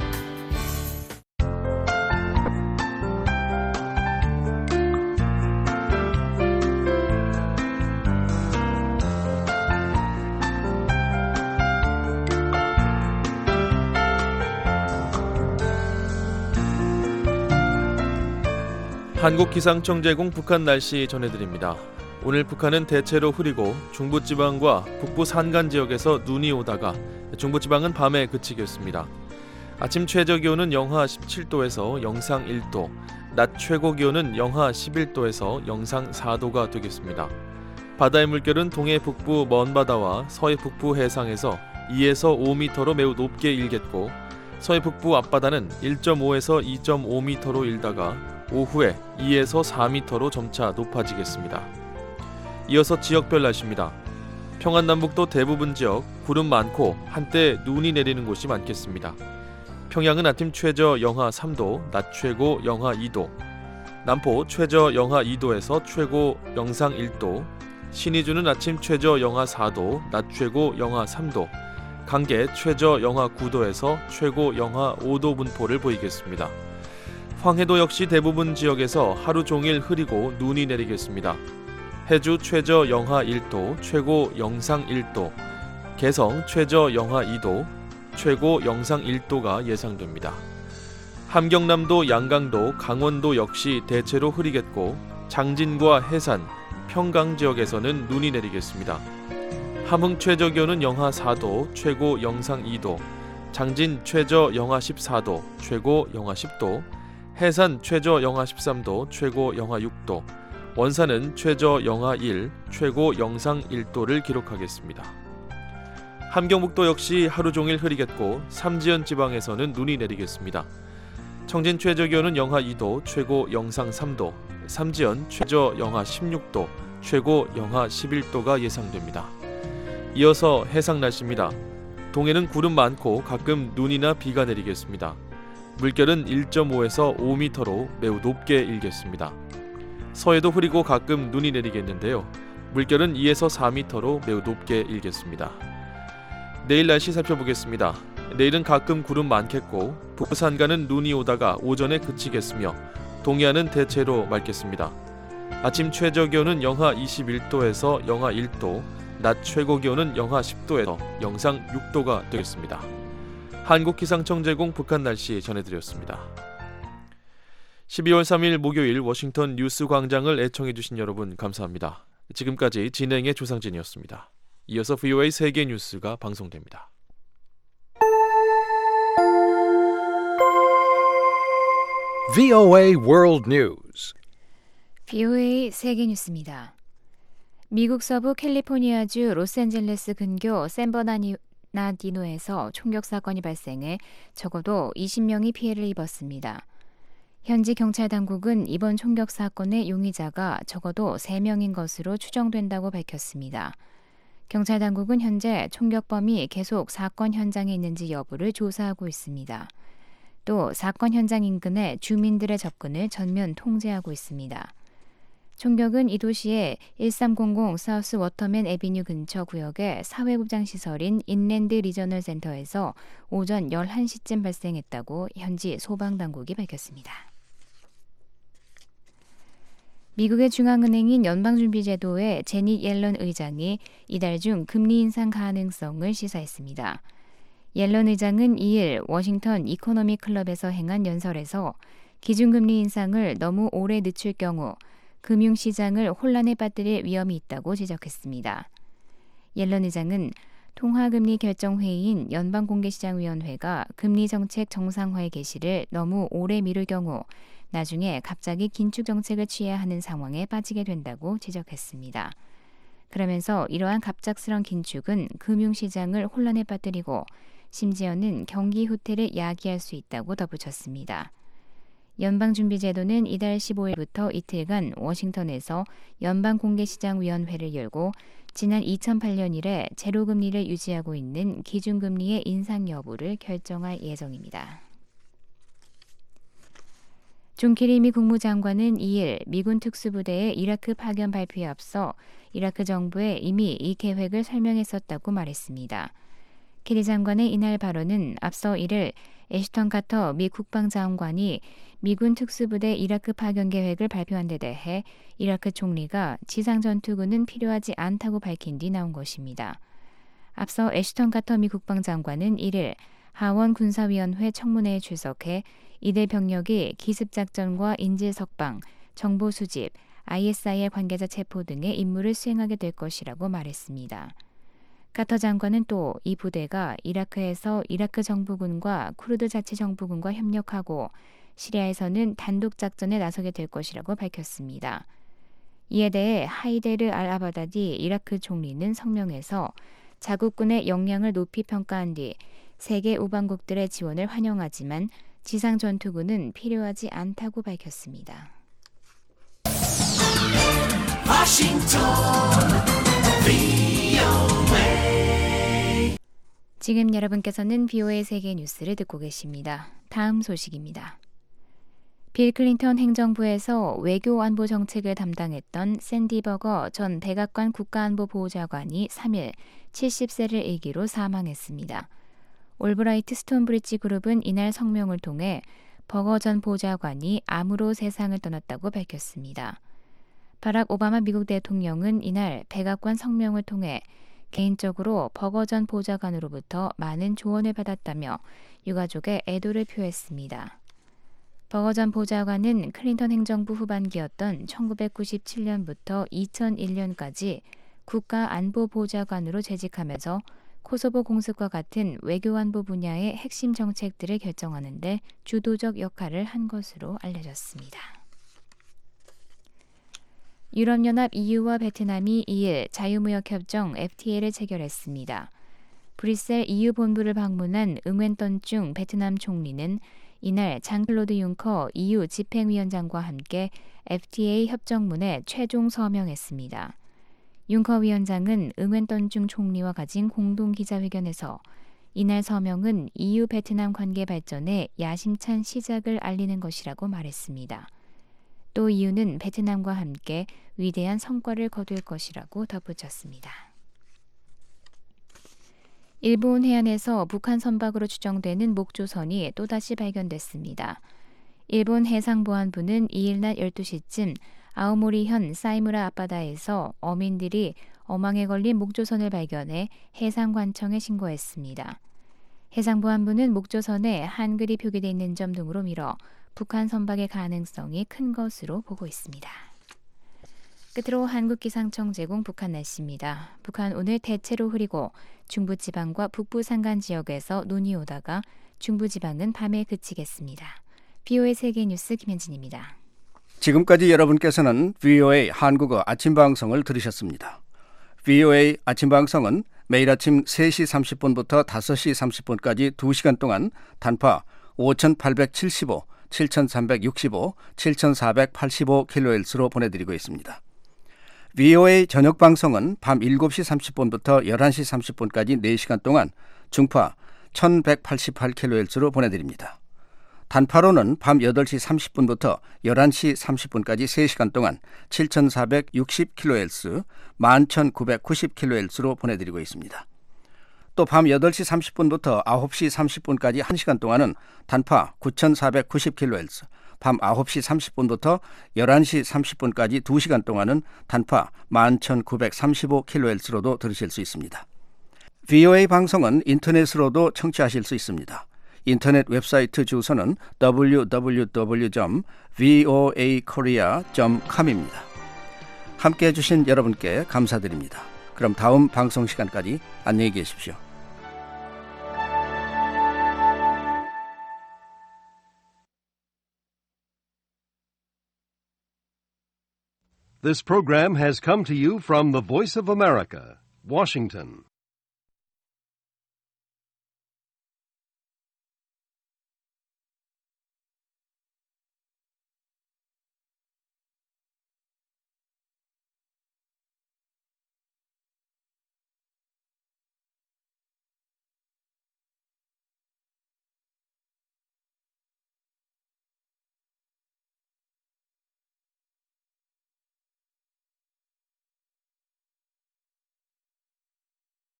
한국기상청제공 북한 날씨 전해드립니다. 오늘 북한은 대체로 흐리고 중부지방과 북부 산간 지역에서 눈이 오다가 중부지방은 밤에 그치겠습니다. 아침 최저기온은 영하 십칠 도에서 영상 일 도, 낮 최고기온은 영하 십일 도에서 영상 사 도가 되겠습니다. 바다의 물결은 동해 북부 먼바다와 서해 북부 해상에서 이에서 오 미터로 매우 높게 일겠고 서해 북부 앞바다는 일 점 오에서 이 점 오 미터로 일다가 오후에 이에서 사 미터로 점차 높아지겠습니다. 이어서 지역별 날씨입니다. 평안남북도 대부분 지역 구름 많고 한때 눈이 내리는 곳이 많겠습니다. 평양은 아침 최저 영하 삼 도, 낮 최고 영하 이 도, 남포 최저 영하 이 도에서 최고 영상 일 도, 신의주는 아침 최저 영하 사 도, 낮 최고 영하 삼 도, 강계 최저 영하 구 도에서 최고 영하 오 도 분포를 보이겠습니다. 황해도 역시 대부분 지역에서 하루 종일 흐리고 눈이 내리겠습니다. 해주 최저 영하 일 도, 최고 영상 일 도, 개성 최저 영하 이 도, 최고 영상 일 도가 예상됩니다. 함경남도, 양강도, 강원도 역시 대체로 흐리겠고 장진과 해산, 평강 지역에서는 눈이 내리겠습니다. 함흥 최저기온은 영하 사 도, 최고 영상 이 도, 장진 최저 영하 십사 도, 최고 영하 십 도, 해산 최저 영하 십삼 도, 최고 영하 육 도, 원산은 최저 영하 일, 최고 영상 일 도를 기록하겠습니다. 함경북도 역시 하루 종일 흐리겠고 삼지연 지방에서는 눈이 내리겠습니다. 청진 최저기온은 영하 이 도, 최고 영상 삼 도, 삼지연 최저 영하 십육 도, 최고 영하 십일 도가 예상됩니다. 이어서 해상 날씨입니다. 동해는 구름 많고 가끔 눈이나 비가 내리겠습니다. 물결은 일 점 오에서 오 미터로 매우 높게 일겠습니다. 서해도 흐리고 가끔 눈이 내리겠는데요. 물결은 이에서 사 미터로 매우 높게 일겠습니다. 내일 날씨 살펴보겠습니다. 내일은 가끔 구름 많겠고 북부 산간은 눈이 오다가 오전에 그치겠으며 동해안은 대체로 맑겠습니다. 아침 최저기온은 영하 이십일 도에서 영하 일 도, 낮 최고기온은 영하 십 도에서 영상 육 도가 되겠습니다. 한국기상청 제공 북한 날씨 전해드렸습니다. 십이월 삼일 목요일 워싱턴 뉴스 광장을 애청해주신 여러분 감사합니다. 지금까지 진행의 조상진이었습니다. 이어서 브이오에이 세계 뉴스가 방송됩니다. 브이오에이 World News. 브이오에이 세계 뉴스입니다. 미국 서부 캘리포니아주 로스앤젤레스 근교 샌버나디노에서 총격 사건이 발생해 적어도 이십 명이 피해를 입었습니다. 현지 경찰 당국은 이번 총격 사건의 용의자가 적어도 세 명인 것으로 추정된다고 밝혔습니다. 경찰 당국은 현재 총격범이 계속 사건 현장에 있는지 여부를 조사하고 있습니다. 또 사건 현장 인근에 주민들의 접근을 전면 통제하고 있습니다. 총격은 이 도시의 일삼공공 사우스 워터맨 애비뉴 근처 구역의 사회보장 시설인 인랜드 리저널 센터에서 오전 열한 시쯤 발생했다고 현지 소방당국이 밝혔습니다. 미국의 중앙은행인 연방준비제도의 제닛 옐런 의장이 이달 중 금리 인상 가능성을 시사했습니다. 옐런 의장은 이일 워싱턴 이코노미 클럽에서 행한 연설에서 기준금리 인상을 너무 오래 늦출 경우 금융시장을 혼란에 빠뜨릴 위험이 있다고 지적했습니다. 옐런 의장은 통화금리 결정회의인 연방공개시장위원회가 금리정책 정상화의 개시를 너무 오래 미룰 경우 나중에 갑자기 긴축 정책을 취해야 하는 상황에 빠지게 된다고 지적했습니다. 그러면서 이러한 갑작스런 긴축은 금융시장을 혼란에 빠뜨리고 심지어는 경기 후퇴를 야기할 수 있다고 덧붙였습니다. 연방준비제도는 이달 십오일부터 이틀간 워싱턴에서 연방공개시장위원회를 열고 지난 이천팔년 이래 제로금리를 유지하고 있는 기준금리의 인상 여부를 결정할 예정입니다. 존 케리 미 국무장관은 이일 미군 특수부대의 이라크 파견 발표에 앞서 이라크 정부에 이미 이 계획을 설명했었다고 말했습니다. 케리 장관의 이날 발언은 앞서 이를 애슈턴 카터 미 국방장관이 미군 특수부대 이라크 파견 계획을 발표한 데 대해 이라크 총리가 지상전투군은 필요하지 않다고 밝힌 뒤 나온 것입니다. 앞서 애슈턴 카터 미 국방장관은 이일 하원 군사위원회 청문회에 출석해 이들 병력이 기습작전과 인질석방, 정보 수집, 아이에스아이의 관계자 체포 등의 임무를 수행하게 될 것이라고 말했습니다. 카터 장관은 또 이 부대가 이라크에서 이라크 정부군과 쿠르드 자치정부군과 협력하고 시리아에서는 단독작전에 나서게 될 것이라고 밝혔습니다. 이에 대해 하이데르 알 아바다디 이라크 총리는 성명에서 자국군의 역량을 높이 평가한 뒤 세계 우방국들의 지원을 환영하지만 지상전투군은 필요하지 않다고 밝혔습니다. 워싱턴 브이오에이 지금 여러분께서는 비오에이 세계 뉴스를 듣고 계십니다. 다음 소식입니다. 빌 클린턴 행정부에서 외교 안보 정책을 담당했던 샌디 버거 전 백악관 국가안보보호자관이 삼일 칠십 세를 일기로 사망했습니다. 올브라이트 스톤브리지 그룹은 이날 성명을 통해 버거 전 보좌관이 암으로 세상을 떠났다고 밝혔습니다. 바락 오바마 미국 대통령은 이날 백악관 성명을 통해 개인적으로 버거 전 보좌관으로부터 많은 조언을 받았다며 유가족에 애도를 표했습니다. 버거 전 보좌관은 클린턴 행정부 후반기였던 천구백구십칠년부터 이천일년까지 국가안보보좌관으로 재직하면서 코소보 공습과 같은 외교안보 분야의 핵심 정책들을 결정하는 데 주도적 역할을 한 것으로 알려졌습니다. 유럽연합 이유와 베트남이 이일 자유무역협정 에프티에이를 체결했습니다. 브뤼셀 이유 본부를 방문한 응웬던 중 베트남 총리는 이날 장클로드 융커 이유 집행위원장과 함께 에프티에이 협정문에 최종 서명했습니다. 융커 위원장은 응웬던 중 총리와 가진 공동 기자회견에서 이날 서명은 이유 베트남 관계 발전의 야심찬 시작을 알리는 것이라고 말했습니다. 또 이유는 베트남과 함께 위대한 성과를 거둘 것이라고 덧붙였습니다. 일본 해안에서 북한 선박으로 추정되는 목조선이 또다시 발견됐습니다. 일본 해상보안부는 이일 낮 열두 시쯤 아오모리현 사이무라 앞바다에서 어민들이 어망에 걸린 목조선을 발견해 해상관청에 신고했습니다. 해상보안부는 목조선에 한글이 표기되어 있는 점 등으로 미뤄 북한 선박의 가능성이 큰 것으로 보고 있습니다. 끝으로 한국기상청 제공 북한 날씨입니다. 북한 오늘 대체로 흐리고 중부지방과 북부산간 지역에서 눈이 오다가 중부지방은 밤에 그치겠습니다. 비오에이 세계뉴스 김현진입니다. 지금까지 여러분께서는 브이오에이 한국어 아침방송을 들으셨습니다. 브이오에이 아침방송은 매일 아침 세 시 삼십 분부터 다섯 시 삼십 분까지 두 시간 동안 단파 오천팔백칠십오, 칠천삼백육십오, 칠천사백팔십오 킬로헤르츠로 보내드리고 있습니다. 브이오에이 저녁방송은 밤 일곱 시 삼십 분부터 열한 시 삼십 분까지 네 시간 동안 중파 천백팔십팔 킬로헤르츠로 보내드립니다. 단파로는 밤 여덟 시 삼십 분부터 열한 시 삼십 분까지 세 시간 동안 칠천사백육십 킬로헤르츠, 만 천구백구십 킬로헤르츠로 보내드리고 있습니다. 또 밤 여덟 시 삼십 분부터 아홉 시 삼십 분까지 한 시간 동안은 단파 구천사백구십 킬로헤르츠, 밤 아홉 시 삼십 분부터 열한 시 삼십 분까지 두 시간 동안은 단파 만 천구백삼십오 킬로헤르츠로도 들으실 수 있습니다. 브이오에이 방송은 인터넷으로도 청취하실 수 있습니다. 인터넷 웹사이트 주소는 더블유 더블유 더블유 점 브이오에이 코리아 점 컴입니다. 함께해 주신 여러분께 감사드립니다. 그럼 다음 방송 시간까지 안녕히 계십시오. This program has come to you from the Voice of America, Washington.